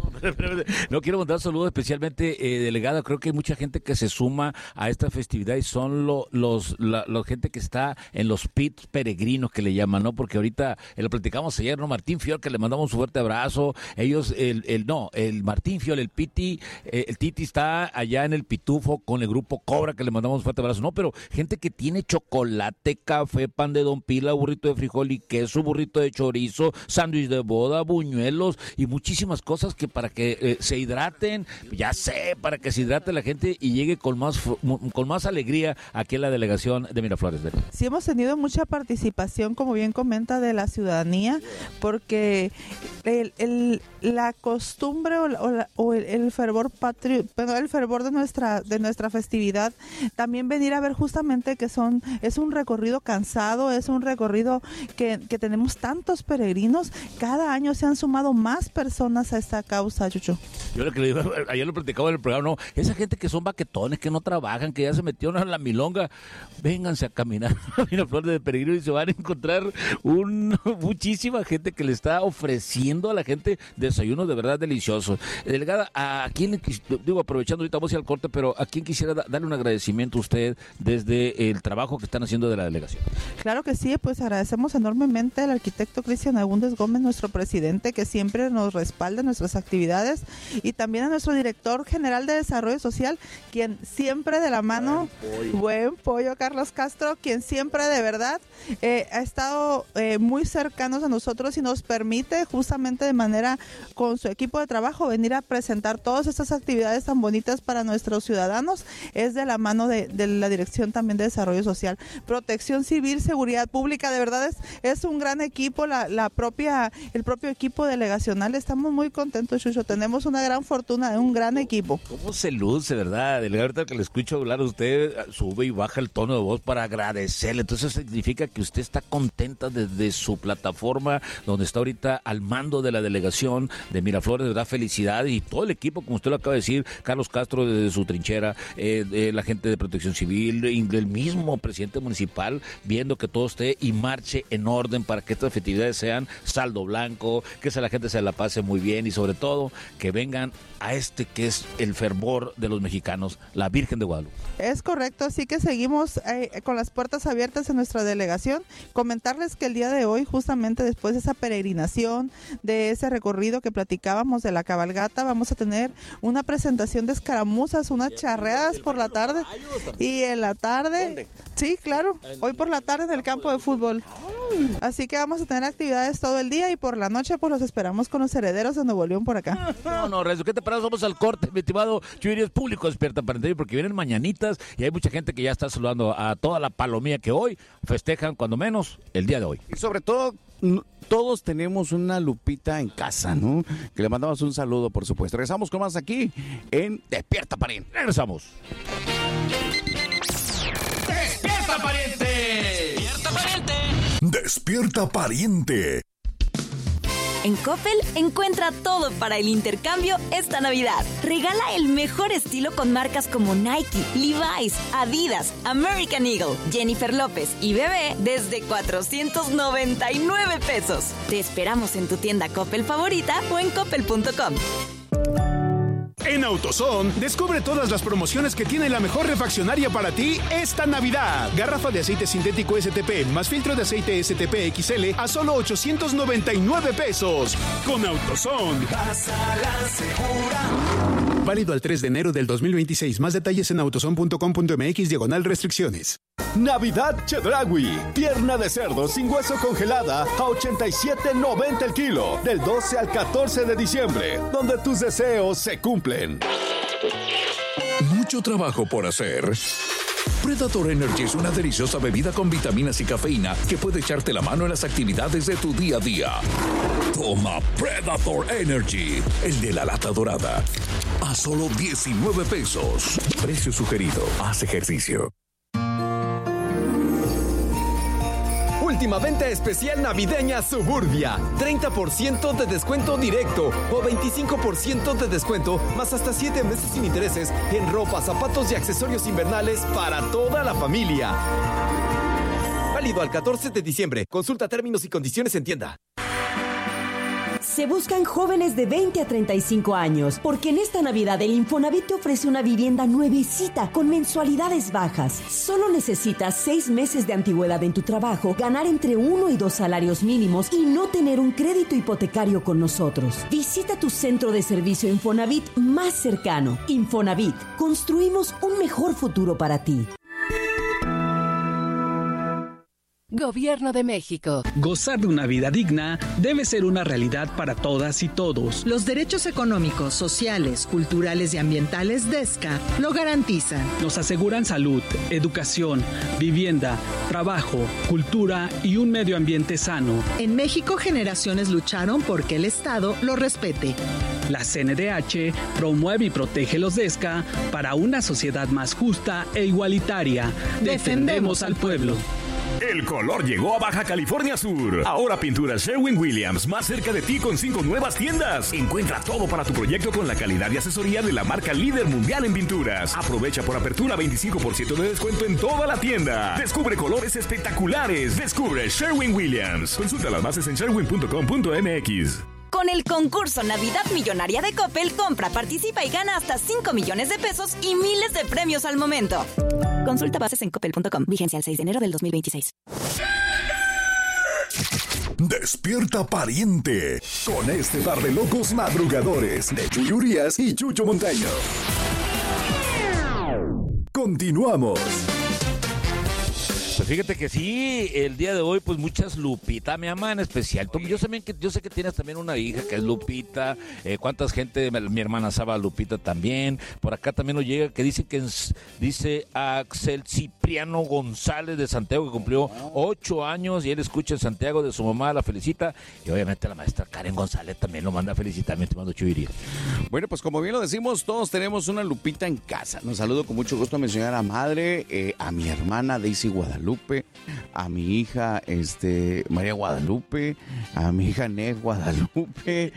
No, quiero mandar saludos especialmente, eh, delegado. Creo que hay mucha gente que se suma a esta festividad y son lo, los la, la gente que está en los pits peregrinos que le llaman, ¿no? Porque ahorita eh, lo platicamos ayer, ¿no? Martín Fiol, que le mandamos un fuerte abrazo. Ellos, el, el no, el Martín Fiol, el Piti, eh, el Titi está allá en el Pitufo con el grupo Cobra, que le mandamos un fuerte abrazo. No, pero gente que tiene chocolate, café, pan de Don Pila, burrito de frijol y queso, burrito de chorizo, sándwich de boda, buñuelos y muchísimas cosas que para que eh, se hidraten, ya sé, para que se hidrate la gente y llegue con más con más alegría aquí en la delegación de Miraflores. Sí, hemos tenido mucha participación, como bien comenta, de la ciudadanía, porque el, el, la costumbre o, la, o el, el fervor patrio, bueno, el fervor de nuestra de nuestra festividad, también venir a ver justamente que son es un recorrido cansado, es un recorrido que, que tenemos tantos peregrinos, cada año se han sumado más personas a esta causa, Chucho. Yo lo que le digo, ayer lo platicaba en el programa, no, esa gente que son baquetones, que no trabajan, que ya se metieron en la milonga, vénganse a caminar a Miraflores de Peregrino y se van a encontrar un, muchísima gente que le está ofreciendo a la gente desayunos de verdad deliciosos. Delegada, ¿a quién, digo, aprovechando ahorita vamos a ir al corte, pero a quién quisiera da, darle un agradecimiento a usted desde el trabajo que están haciendo de la delegación? Claro que sí, pues agradecemos enormemente al arquitecto Cristian Agúndez Gómez, nuestro presidente, que siempre nos respalda en nuestras actividades, y también a nuestro director general de Desarrollo Social, quien siempre de la mano, buen pollo, buen pollo Carlos Castro, quien siempre de verdad eh, ha estado eh, muy cercanos a nosotros y nos permite justamente de manera con su equipo de trabajo venir a presentar todas estas actividades tan bonitas para nuestros ciudadanos. Es de la mano de, de la Dirección también de Desarrollo Social, Protección Civil, Seguridad Pública. De verdad es, es un gran equipo, la, la propia, el propio equipo delegacional. Estamos muy contentos, Chucho. Tenemos una gran fortuna de un gran equipo. ¿Cómo se luce, verdad? El ahorita que le escucho hablar a usted, sube y baja el tono de voz para agradecerle. Entonces significa que usted está contenta desde su plataforma, donde está ahorita al mando de la delegación de Miraflores. De verdad, felicidad, y todo el equipo, como usted lo acaba de decir, Carlos Castro desde su trinchera, eh, eh, la gente de Protección Civil, el mismo presidente municipal, viendo que todo esté y marche en orden para que estas festividades sean saldo blanco, que la gente se la pase muy bien y sobre todo que vengan a este que es el fervor de los mexicanos, la Virgen de Guadalupe. Es correcto, así que seguimos eh, con las puertas abiertas en nuestra delegación. Comentarles que el día de hoy, justamente después de esa peregrinación, de ese recorrido que platicábamos de la cabalgata, vamos a tener una presentación de escaramuzas, unas charreadas por la tarde, y en la tarde, ¿dónde? Sí, claro, hoy por la tarde en el campo de fútbol. Así que vamos a tener actividades todo el día y por la noche pues los esperamos con los herederos de Nuevo León por acá. No, no, Rezo, ¿qué te parece? Vamos al corte, mi estimado Chuy, es público despierta para entender, porque vienen mañanitas y hay mucha gente que ya está saludando a toda la palomía que hoy festejan, cuando menos, el día de hoy. Y sobre todo, todos tenemos una Lupita en casa, ¿no? Que le mandamos un saludo, por supuesto. Regresamos con más aquí en Despierta Pariente. Regresamos. ¡Despierta, pariente! ¡Despierta, pariente! ¡Despierta, pariente! En Coppel encuentra todo para el intercambio esta Navidad. Regala el mejor estilo con marcas como Nike, Levi's, Adidas, American Eagle, Jennifer López y Bebé desde cuatrocientos noventa y nueve pesos. Te esperamos en tu tienda Coppel favorita o en coppel punto com. En AutoZone, descubre todas las promociones que tiene la mejor refaccionaria para ti esta Navidad. Garrafa de aceite sintético S T P más filtro de aceite S T P X L a solo ochocientos noventa y nueve pesos. Con AutoZone. Vas a la segura. Válido al tres de enero del dos mil veintiséis. Más detalles en autozone punto com punto m x diagonal restricciones. Navidad Chedraui. Pierna de cerdo sin hueso congelada a ochenta y siete noventa el kilo. Del doce al catorce de diciembre. Donde tus deseos se cumplen. Mucho trabajo por hacer Predator Energy es una deliciosa bebida con vitaminas y cafeína que puede echarte la mano en las actividades de tu día a día. Toma Predator Energy, el de la lata dorada, a solo diecinueve pesos. Precio sugerido. Haz ejercicio. Última venta especial navideña Suburbia. treinta por ciento de descuento directo o veinticinco por ciento de descuento más hasta siete meses sin intereses en ropa, zapatos y accesorios invernales para toda la familia. Válido al catorce de diciembre. Consulta términos y condiciones en tienda. Se buscan jóvenes de veinte a treinta y cinco años, porque en esta Navidad el Infonavit te ofrece una vivienda nuevecita con mensualidades bajas. Solo necesitas seis meses de antigüedad en tu trabajo, ganar entre uno y dos salarios mínimos y no tener un crédito hipotecario con nosotros. Visita tu centro de servicio Infonavit más cercano. Infonavit, construimos un mejor futuro para ti. Gobierno de México. Gozar de una vida digna debe ser una realidad para todas y todos. Los derechos económicos, sociales, culturales y ambientales de ESCA lo garantizan. Nos aseguran salud, educación, vivienda, trabajo, cultura y un medio ambiente sano. En México, generaciones lucharon porque el Estado lo respete. La C N D H promueve y protege los DESCA para una sociedad más justa e igualitaria. Defendemos, Defendemos al pueblo. El color llegó a Baja California Sur. Ahora Pinturas Sherwin-Williams, más cerca de ti con cinco nuevas tiendas. Encuentra todo para tu proyecto con la calidad y asesoría de la marca líder mundial en pinturas. Aprovecha por apertura veinticinco por ciento de descuento en toda la tienda. Descubre colores espectaculares. Descubre Sherwin-Williams. Consulta las bases en sherwin punto com punto m x. Con el concurso Navidad Millonaria de Coppel, compra, participa y gana hasta cinco millones de pesos y miles de premios al momento. Consulta bases en coppel punto com. Vigencia el seis de enero del dos mil veintiséis. Despierta pariente con este par de locos madrugadores de Chuy Urias y Chucho Montaño. Continuamos. Pues fíjate que sí, el día de hoy, pues muchas Lupita me aman en especial. Yo sé, que, yo sé que tienes también una hija que es Lupita. Eh, ¿Cuántas gente? Mi hermana Saba Lupita también. Por acá también nos llega que dice que es, dice Axel Cipriano González de Santiago, que cumplió ocho años y él escucha en Santiago de su mamá, la felicita. Y obviamente la maestra Karen González también lo manda a felicitar, mi estimado Chuy. Bueno, pues como bien lo decimos, todos tenemos una Lupita en casa. Nos saludo con mucho gusto a mi señora madre, eh, a mi hermana Daisy Guadalupe, a mi hija este María Guadalupe, a mi hija Ned Guadalupe,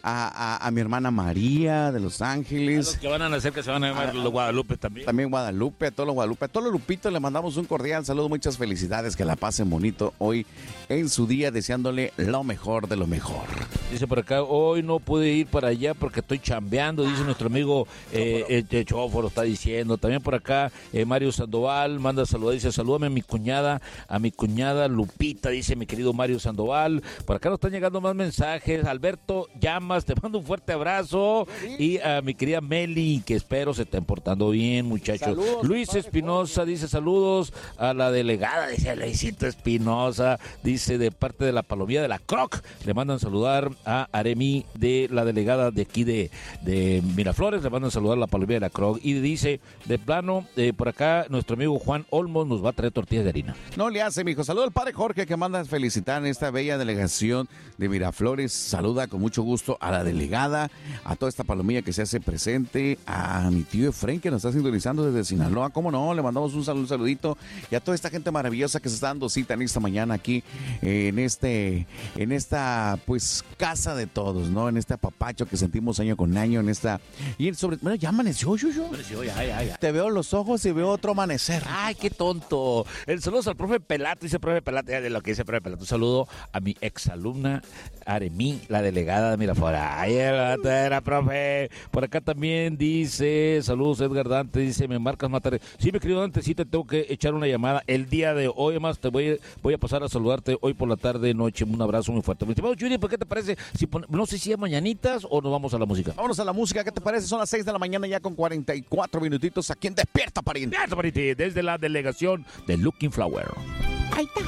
a, a, a mi hermana María de Los Ángeles. A los que van a nacer que se van a llamar a, los Guadalupe también. También Guadalupe, a todos los Guadalupe, a todos los Lupitos le mandamos un cordial saludo, muchas felicidades, que la pasen bonito hoy en su día, deseándole lo mejor de lo mejor. Dice por acá, hoy no pude ir para allá porque estoy chambeando, dice nuestro amigo eh, el Chóforo, está diciendo. También por acá, eh, Mario Sandoval manda saludar, dice, salúdame a mi cuñada, a mi cuñada Lupita, dice mi querido Mario Sandoval. Por acá nos están llegando más mensajes. Alberto Llamas, te mando un fuerte abrazo. Y a mi querida Meli, que espero se estén portando bien, muchachos. Saludos, Luis Espinosa dice saludos a la delegada, dice Luisito Espinosa, dice de parte de la Palomilla de la Croc, le mandan saludar a Aremi, de la delegada de aquí de, de Miraflores, le mandan saludar a la Palomilla de la Croc. Y dice, de plano, eh, por acá nuestro amigo Juan Olmos nos va a traer tortillas de harina. No le hace, mijo. Saludo al padre Jorge, que manda felicitar en esta bella delegación de Miraflores. Saluda con mucho gusto a la delegada, a toda esta palomilla que se hace presente, a mi tío Efraín, que nos está sintonizando desde Sinaloa. ¿Cómo no? Le mandamos un saludo, un saludito, y a toda esta gente maravillosa que se está dando cita en esta mañana aquí, eh, en este, en esta, pues, casa de todos, ¿no? En este apapacho que sentimos año con año, en esta, y sobre, bueno, ya amaneció, yo, yo. Amaneció, ya, ya, ya. Te veo los ojos y veo otro amanecer. Ay, qué tonto. El saludo al profe Pelato, dice profe Pelato, ya de lo que dice profe Pelato. Un saludo a mi exalumna Aremí, la delegada de Miraflores. Ay, era profe. Por acá también dice, saludos Edgar Dante, dice, me marcas matar. Sí, mi querido Dante, sí te tengo que echar una llamada el día de hoy. Además, te voy, voy a pasar a saludarte hoy por la tarde, noche. Un abrazo muy fuerte. Mi estimado Judy, ¿por qué te parece? Si pon, no sé si es mañanitas o nos vamos a la música. Vámonos a la música, ¿qué te parece? Son las seis de la mañana ya con cuarenta y cuatro minutitos aquí en Despierta Pariente. Despierta Pariente, desde la delegación de Looking Flower. Ahí está.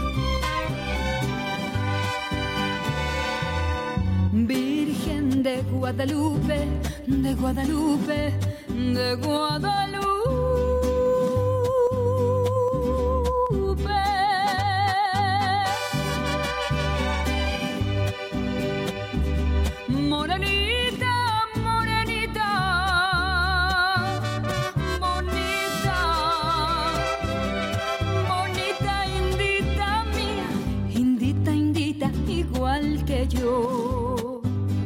Virgen de Guadalupe, de Guadalupe, de Guadalupe. yo.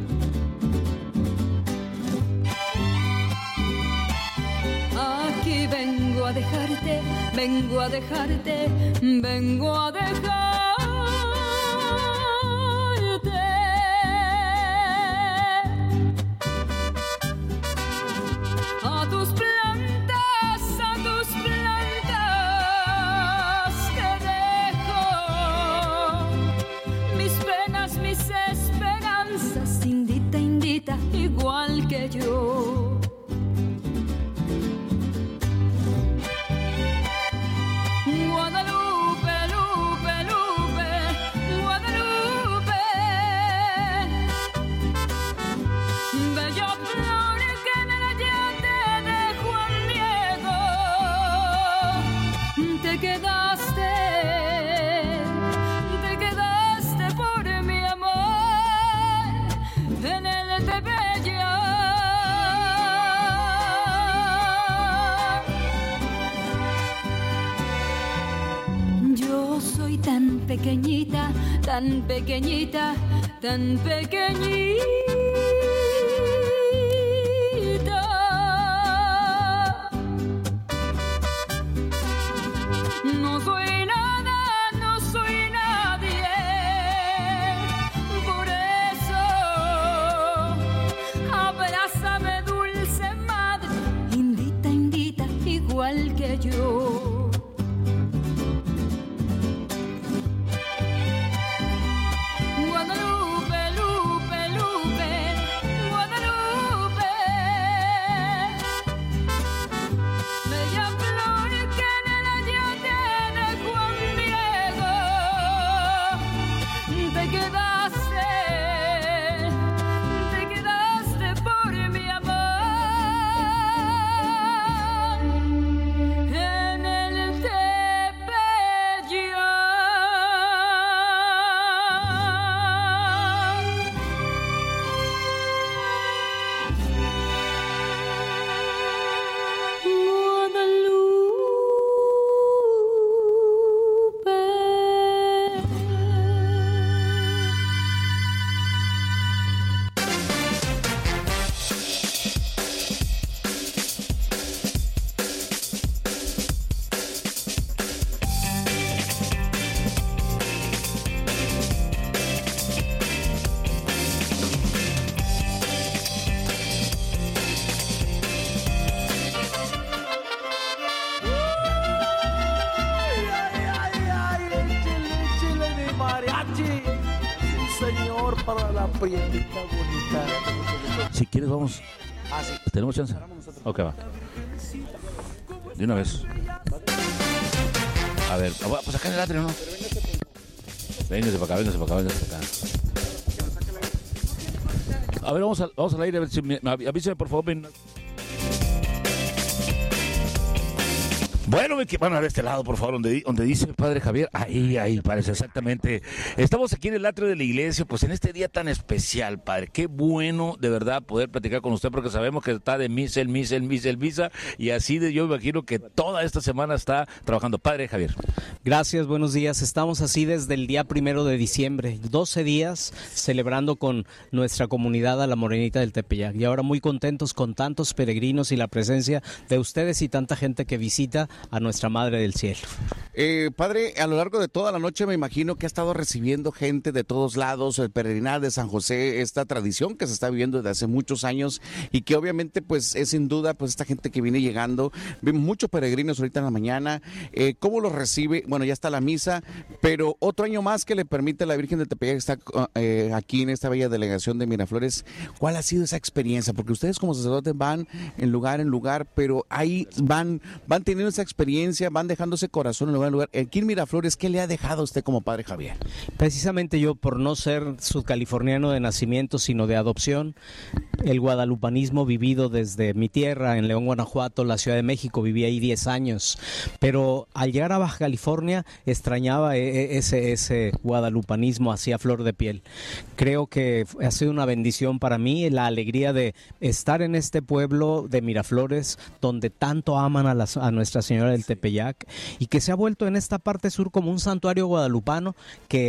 Aquí vengo a dejarte, vengo a dejarte, vengo a dejarte. A tus plantas, a tus plantas te dejo mis penas, mis esperanzas, indita, indita, igual que yo. Guadalupe, Lupe, Lupe, Guadalupe, bella flor que en el ayate de Juan Diego, te quedaste, te quedaste por mi amor en el Tepeyac. Yo soy tan pequeñita, tan pequeñita, tan pequeñita. No soy nada, no soy nadie. Por eso, abrázame, dulce madre, indita, indita, igual que yo. Guadalupe, Lupe, Lupe, Guadalupe, bella flor que en el ayate de Juan Diego, te quedaste, te quedaste por mi amor en el Tepeyac. Señor, para la prietita bonita. Si quieres, vamos. Ah, sí. ¿Tenemos chance? Ok, va. De una vez. A ver, pues acá en el atrio, ¿no? Véngase para acá, véngase para acá, véngase para acá. A ver, vamos, a, vamos al aire, a ver si me, avísame, por favor. Ven. Bueno, van a ver este lado, por favor, donde, donde dice mi padre Javier. Ahí, ahí, parece exactamente. Estamos aquí en el atrio de la iglesia, pues en este día tan especial, padre. Qué bueno, de verdad, poder platicar con usted, porque sabemos que está de misa, el misa, el misa, el misa, y así de, yo me imagino que toda esta semana está trabajando. Padre Javier. Gracias, buenos días. Estamos así desde el día primero de diciembre, doce días celebrando con nuestra comunidad a la Morenita del Tepeyac. Y ahora muy contentos con tantos peregrinos y la presencia de ustedes y tanta gente que visita a nuestra Madre del Cielo. Eh, padre, a lo largo de toda la noche me imagino que ha estado recibiendo gente de todos lados, el peregrinar de San José, esta tradición que se está viviendo desde hace muchos años y que obviamente pues es sin duda pues esta gente que viene llegando. Vemos muchos peregrinos ahorita en la mañana. Eh, ¿Cómo los recibe? Bueno, ya está la misa, pero otro año más que le permite a la Virgen del Tepeyac estar eh, aquí en esta bella delegación de Miraflores. ¿Cuál ha sido esa experiencia? Porque ustedes como sacerdotes van en lugar en lugar, pero ahí van, van teniendo esa experiencia, van dejando ese corazón en lugar en lugar. Aquí en Miraflores, ¿qué le ha dejado a usted como padre Javier? Precisamente yo, por no ser sudcaliforniano de nacimiento, sino de adopción, el guadalupanismo vivido desde mi tierra, en León, Guanajuato, la Ciudad de México, viví ahí diez años, pero al llegar a Baja California extrañaba ese, ese guadalupanismo así a flor de piel. Creo que ha sido una bendición para mí la alegría de estar en este pueblo de Miraflores, donde tanto aman a, las, a Nuestra Señora del Tepeyac, y que se ha vuelto en esta parte sur como un santuario guadalupano que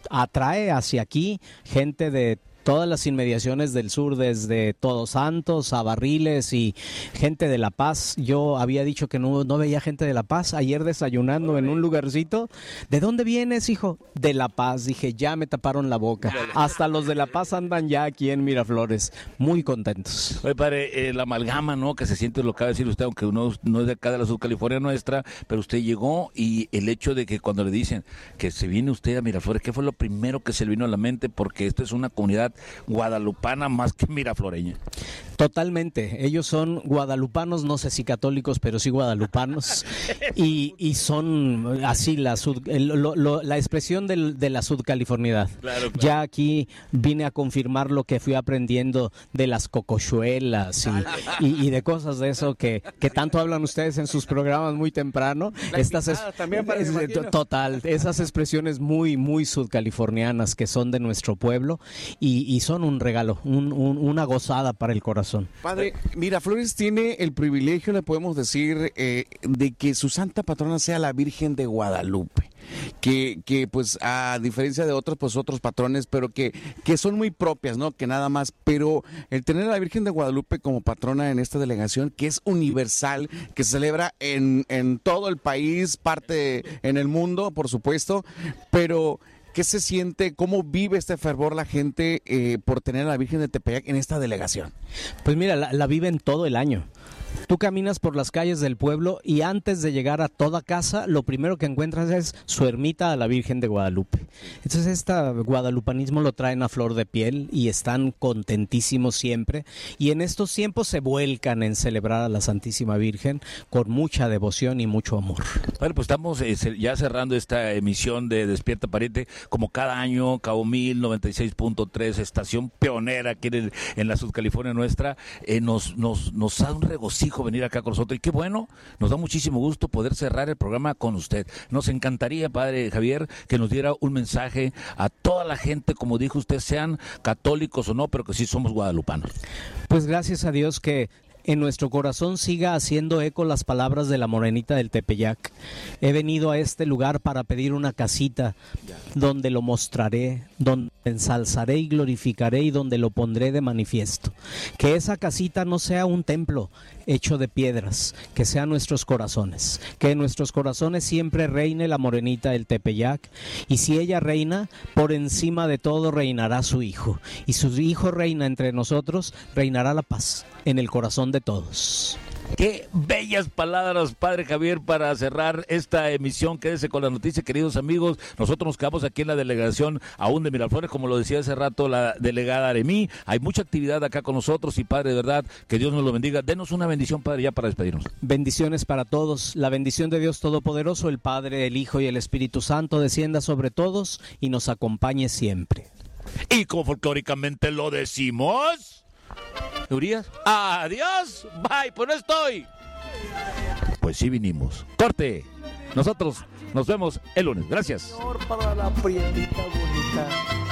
atrae hacia aquí gente de todas las inmediaciones del sur, desde Todos Santos a Barriles y gente de La Paz. Yo había dicho que no, no veía gente de La Paz ayer desayunando en un lugarcito. ¿De dónde vienes, hijo? De La Paz. Dije, ya me taparon la boca. Hasta los de La Paz andan ya aquí en Miraflores, muy contentos. Oye, padre, eh, la amalgama, ¿no? Que se siente, lo acaba de decir usted, aunque uno no es de acá de la Subcalifornia nuestra, pero usted llegó y el hecho de que cuando le dicen que se viene usted a Miraflores, ¿qué fue lo primero que se le vino a la mente? Porque esto es una comunidad guadalupana más que mirafloreña. Totalmente, ellos son guadalupanos, no sé si católicos, pero sí guadalupanos, y, y son así la sud, el, lo, lo, la expresión del, de la sudcaliforniedad. Claro, claro. Ya aquí vine a confirmar lo que fui aprendiendo de las cocochuelas y, y, y de cosas de eso que, que tanto hablan ustedes en sus programas muy temprano. La Estas es, también para es, total, esas expresiones muy, muy sudcalifornianas que son de nuestro pueblo y, y son un regalo, un, un, una gozada para el corazón. Padre, Miraflores tiene el privilegio, le podemos decir, eh, de que su santa patrona sea la Virgen de Guadalupe. Que, que pues a diferencia de otros, pues otros patrones, pero que, que son muy propias, ¿no? Que nada más, pero el tener a la Virgen de Guadalupe como patrona en esta delegación, que es universal, que se celebra en, en todo el país, parte en el mundo, por supuesto, pero ¿qué se siente? ¿Cómo vive este fervor la gente eh, por tener a la Virgen de Tepeyac en esta delegación? Pues mira, la, la viven todo el año. Tú caminas por las calles del pueblo y antes de llegar a toda casa, lo primero que encuentras es su ermita a la Virgen de Guadalupe. Entonces, este guadalupanismo lo traen a flor de piel y están contentísimos siempre. Y en estos tiempos se vuelcan en celebrar a la Santísima Virgen con mucha devoción y mucho amor. Bueno, pues estamos eh, ya cerrando esta emisión de Despierta Pariente, como cada año, Cabo Mil, noventa y seis punto tres, estación pionera aquí en, en la Subcalifornia nuestra, eh, nos, nos, nos da un regocijo venir acá con nosotros y qué bueno, nos da muchísimo gusto poder cerrar el programa con usted. Nos encantaría, padre Javier, que nos diera un mensaje a toda la gente, como dijo usted, sean católicos o no, pero que sí somos guadalupanos. Pues gracias a Dios que en nuestro corazón siga haciendo eco las palabras de la Morenita del Tepeyac. He venido a este lugar para pedir una casita donde lo mostraré, donde ensalzaré y glorificaré y donde lo pondré de manifiesto. Que esa casita no sea un templo hecho de piedras, que sean nuestros corazones. Que en nuestros corazones siempre reine la Morenita del Tepeyac, y si ella reina, por encima de todo reinará su hijo. Y su hijo reina entre nosotros, reinará la paz en el corazón de todos. Qué bellas palabras, padre Javier, para cerrar esta emisión. Quédese con la noticia, queridos amigos. Nosotros nos quedamos aquí en la delegación aún de Miraflores, como lo decía hace rato la delegada Aremí. Hay mucha actividad acá con nosotros y, padre, de verdad, que Dios nos lo bendiga. Denos una bendición, padre, ya para despedirnos. Bendiciones para todos. La bendición de Dios Todopoderoso, el Padre, el Hijo y el Espíritu Santo, descienda sobre todos y nos acompañe siempre. Y como folclóricamente lo decimos... Urias, adiós, bye, pues no estoy. Pues sí vinimos. Corte. Nosotros nos vemos el lunes. Gracias. Para la prietita bonita.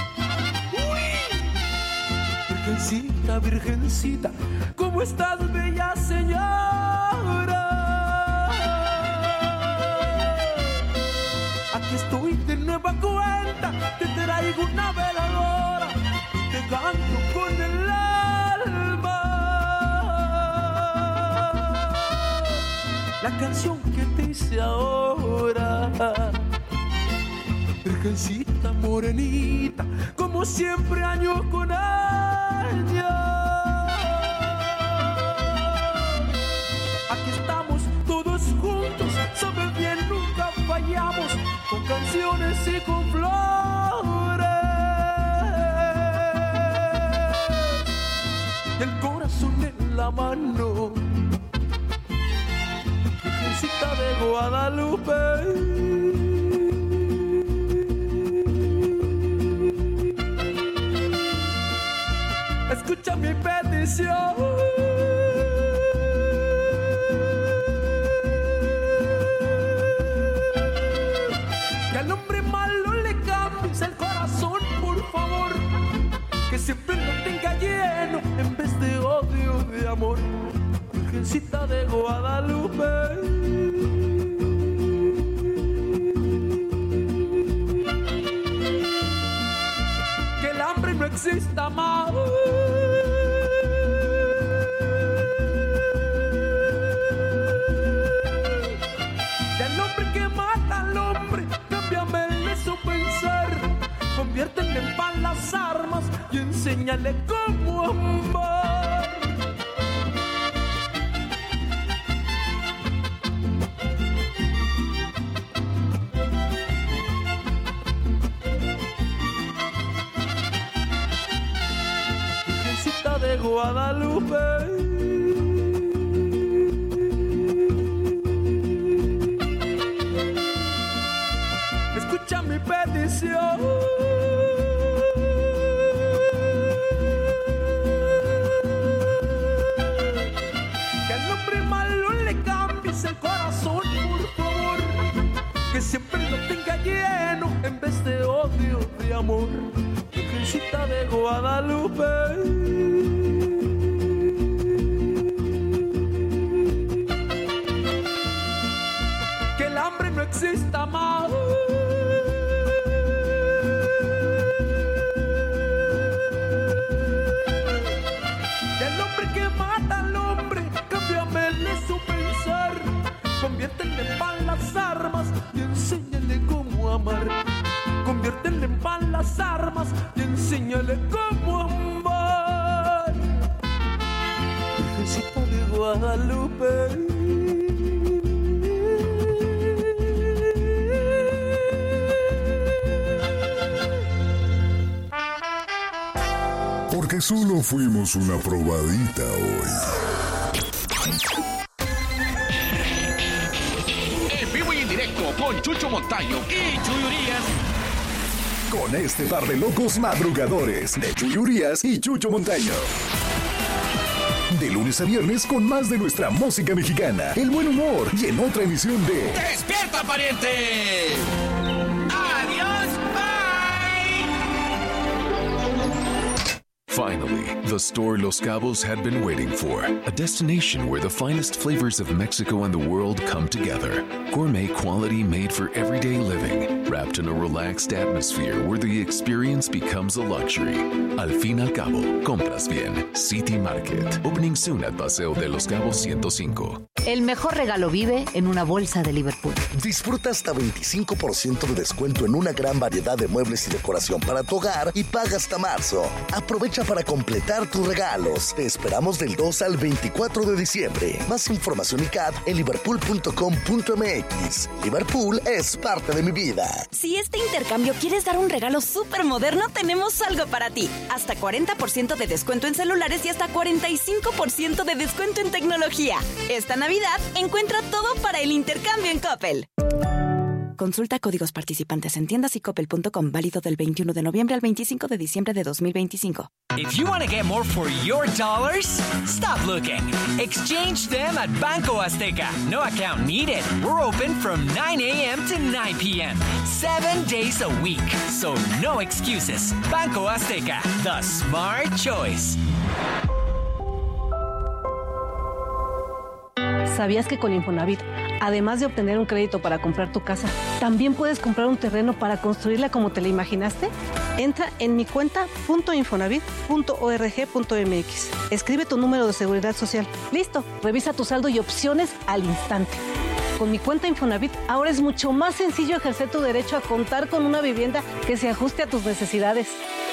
Virgencita, virgencita, ¿cómo estás, bella señora? Aquí estoy de nueva cuenta, te traigo una veladora y te canto con el alma la canción que te hice ahora. Virgencita morenita, como siempre año con año, aquí estamos todos juntos, sabes bien, nunca fallamos, con canciones y con flores, y el corazón en la mano. Virgencita de Guadalupe, escucha mi petición. Que al hombre malo le cambies el corazón, por favor. Que siempre lo tenga lleno en vez de odio, de amor. Virgencita de Guadalupe. exista más. Y al hombre que mata al hombre, cámbiame su pensar. Conviértele en pan las armas y enséñale cómo amar. Virgencita de Guadalupe, escucha mi petición. Que al hombre malo le cambies el corazón, por favor. Que siempre lo tenga lleno en vez de odio, de amor. Virgencita de Guadalupe, que el hambre no exista más. Que el hombre que mata al hombre, cámbiamele su pensar. Conviértele en pan las armas y enséñale cómo amar. Conviértele en pan las armas y enséñale cómo amar. Virgencita de Guadalupe, porque solo fuimos una probadita hoy. En vivo y en directo con Chucho Montaño y Chuy Urias. Con este par de locos madrugadores de Chuy Urias y Chucho Montaño. De lunes a viernes con más de nuestra música mexicana, el buen humor y en otra emisión de ¡Despierta, pariente! ¡Adiós, bye! Finally, the store Los Cabos had been waiting for. A destination where the finest flavors of Mexico and the world come together. Gourmet quality made for everyday living, wrapped in a relaxed atmosphere where the experience becomes a luxury. Al fin al cabo, compras bien. City Market. Opening soon at Paseo de Los Cabos ciento cinco. El mejor regalo vive en una bolsa de Liverpool. Disfruta hasta veinticinco por ciento de descuento en una gran variedad de muebles y decoración para tu hogar y paga hasta marzo. Aprovecha para completar tus regalos. Te esperamos del dos al veinticuatro de diciembre. Más información y C A D en liverpool punto com punto m x. Liverpool es parte de mi vida. Si este intercambio quieres dar un regalo súper moderno, tenemos algo para ti. Hasta cuarenta por ciento de descuento en celulares y hasta cuarenta y cinco por ciento de descuento en tecnología. Esta Navidad encuentra todo para el intercambio en Coppel. Consulta códigos participantes en tiendas y coppel punto com, válido del veintiuno de noviembre al veinticinco de diciembre de dos mil veinticinco. If you want to get more for your dollars, stop looking. Exchange them at Banco Azteca. No account needed. We're open from nine a.m. to nine p.m. Seven days a week. So no excuses. Banco Azteca, the smart choice. ¿Sabías que con Infonavit, además de obtener un crédito para comprar tu casa, también puedes comprar un terreno para construirla como te la imaginaste? Entra en mi cuenta punto infonavit punto org punto m x. Escribe tu número de seguridad social. Listo, revisa tu saldo y opciones al instante. Con mi cuenta Infonavit, ahora es mucho más sencillo ejercer tu derecho a contar con una vivienda que se ajuste a tus necesidades.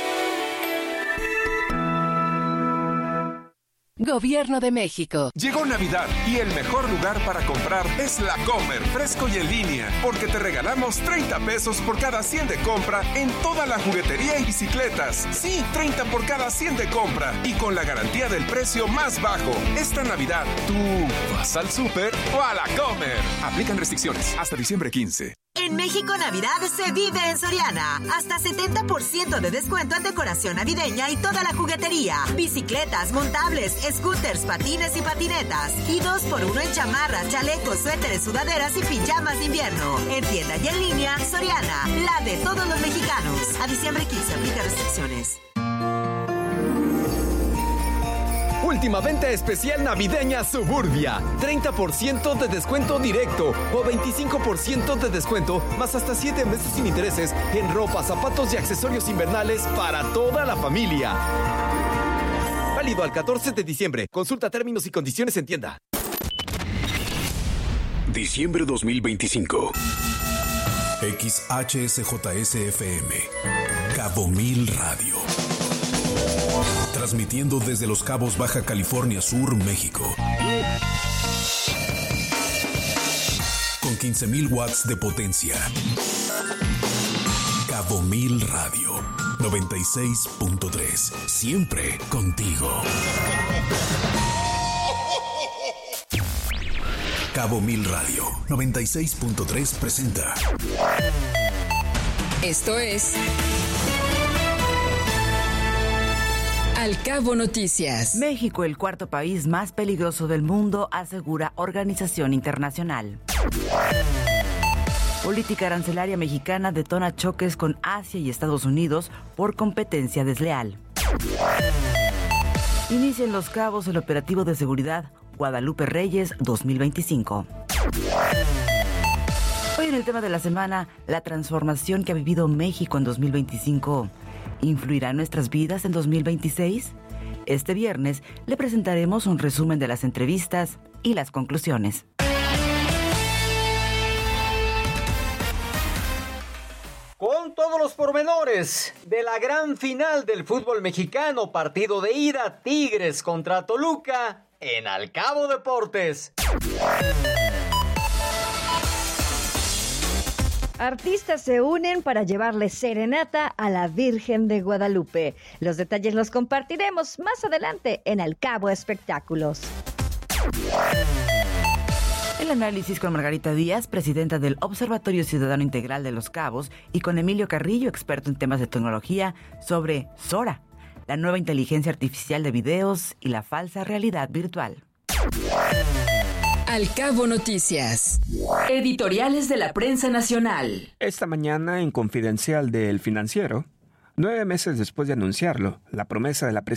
Gobierno de México. Llegó Navidad y el mejor lugar para comprar es La Comer, fresco y en línea, porque te regalamos treinta pesos por cada cien de compra en toda la juguetería y bicicletas. Sí, treinta por cada cien de compra y con la garantía del precio más bajo. Esta Navidad, ¿tú vas al súper o a La Comer? Aplican restricciones hasta diciembre quince. En México, Navidad se vive en Soriana. Hasta setenta por ciento de descuento en decoración navideña y toda la juguetería. Bicicletas, montables, scooters, patines y patinetas. Y dos por uno en chamarras, chalecos, suéteres, sudaderas y pijamas de invierno. En tienda y en línea, Soriana, la de todos los mexicanos. A diciembre quince, aplica restricciones. Última venta especial navideña Suburbia. treinta por ciento de descuento directo o veinticinco por ciento de descuento más hasta siete meses sin intereses en ropa, zapatos y accesorios invernales para toda la familia. Válido al catorce de diciembre. Consulta términos y condiciones en tienda. Diciembre dos mil veinticinco. X H S J S F M. Cabo Mil Radio. Transmitiendo desde Los Cabos, Baja California Sur, México. Con quince mil watts de potencia. Cabo Mil Radio. noventa y seis punto tres. Siempre contigo. Cabo Mil Radio noventa y seis punto tres presenta. Esto es Al Cabo Noticias. México, el cuarto país más peligroso del mundo, asegura Organización Internacional. Política arancelaria mexicana detona choques con Asia y Estados Unidos por competencia desleal. Inicia en Los Cabos el operativo de seguridad Guadalupe Reyes dos mil veinticinco. Hoy en el tema de la semana, la transformación que ha vivido México en dos mil veinticinco, ¿influirá en nuestras vidas en dos mil veintiséis? Este viernes le presentaremos un resumen de las entrevistas y las conclusiones. Con todos los pormenores de la gran final del fútbol mexicano, partido de ida, Tigres contra Toluca, en Al Cabo Deportes. Artistas se unen para llevarle serenata a la Virgen de Guadalupe. Los detalles los compartiremos más adelante en Al Cabo Espectáculos. El análisis con Margarita Díaz, presidenta del Observatorio Ciudadano Integral de Los Cabos, y con Emilio Carrillo, experto en temas de tecnología, sobre Sora, la nueva inteligencia artificial de videos y la falsa realidad virtual. Al Cabo Noticias. Editoriales de la prensa nacional. Esta mañana en Confidencial del Financiero, nueve meses después de anunciarlo, la promesa de la presidencia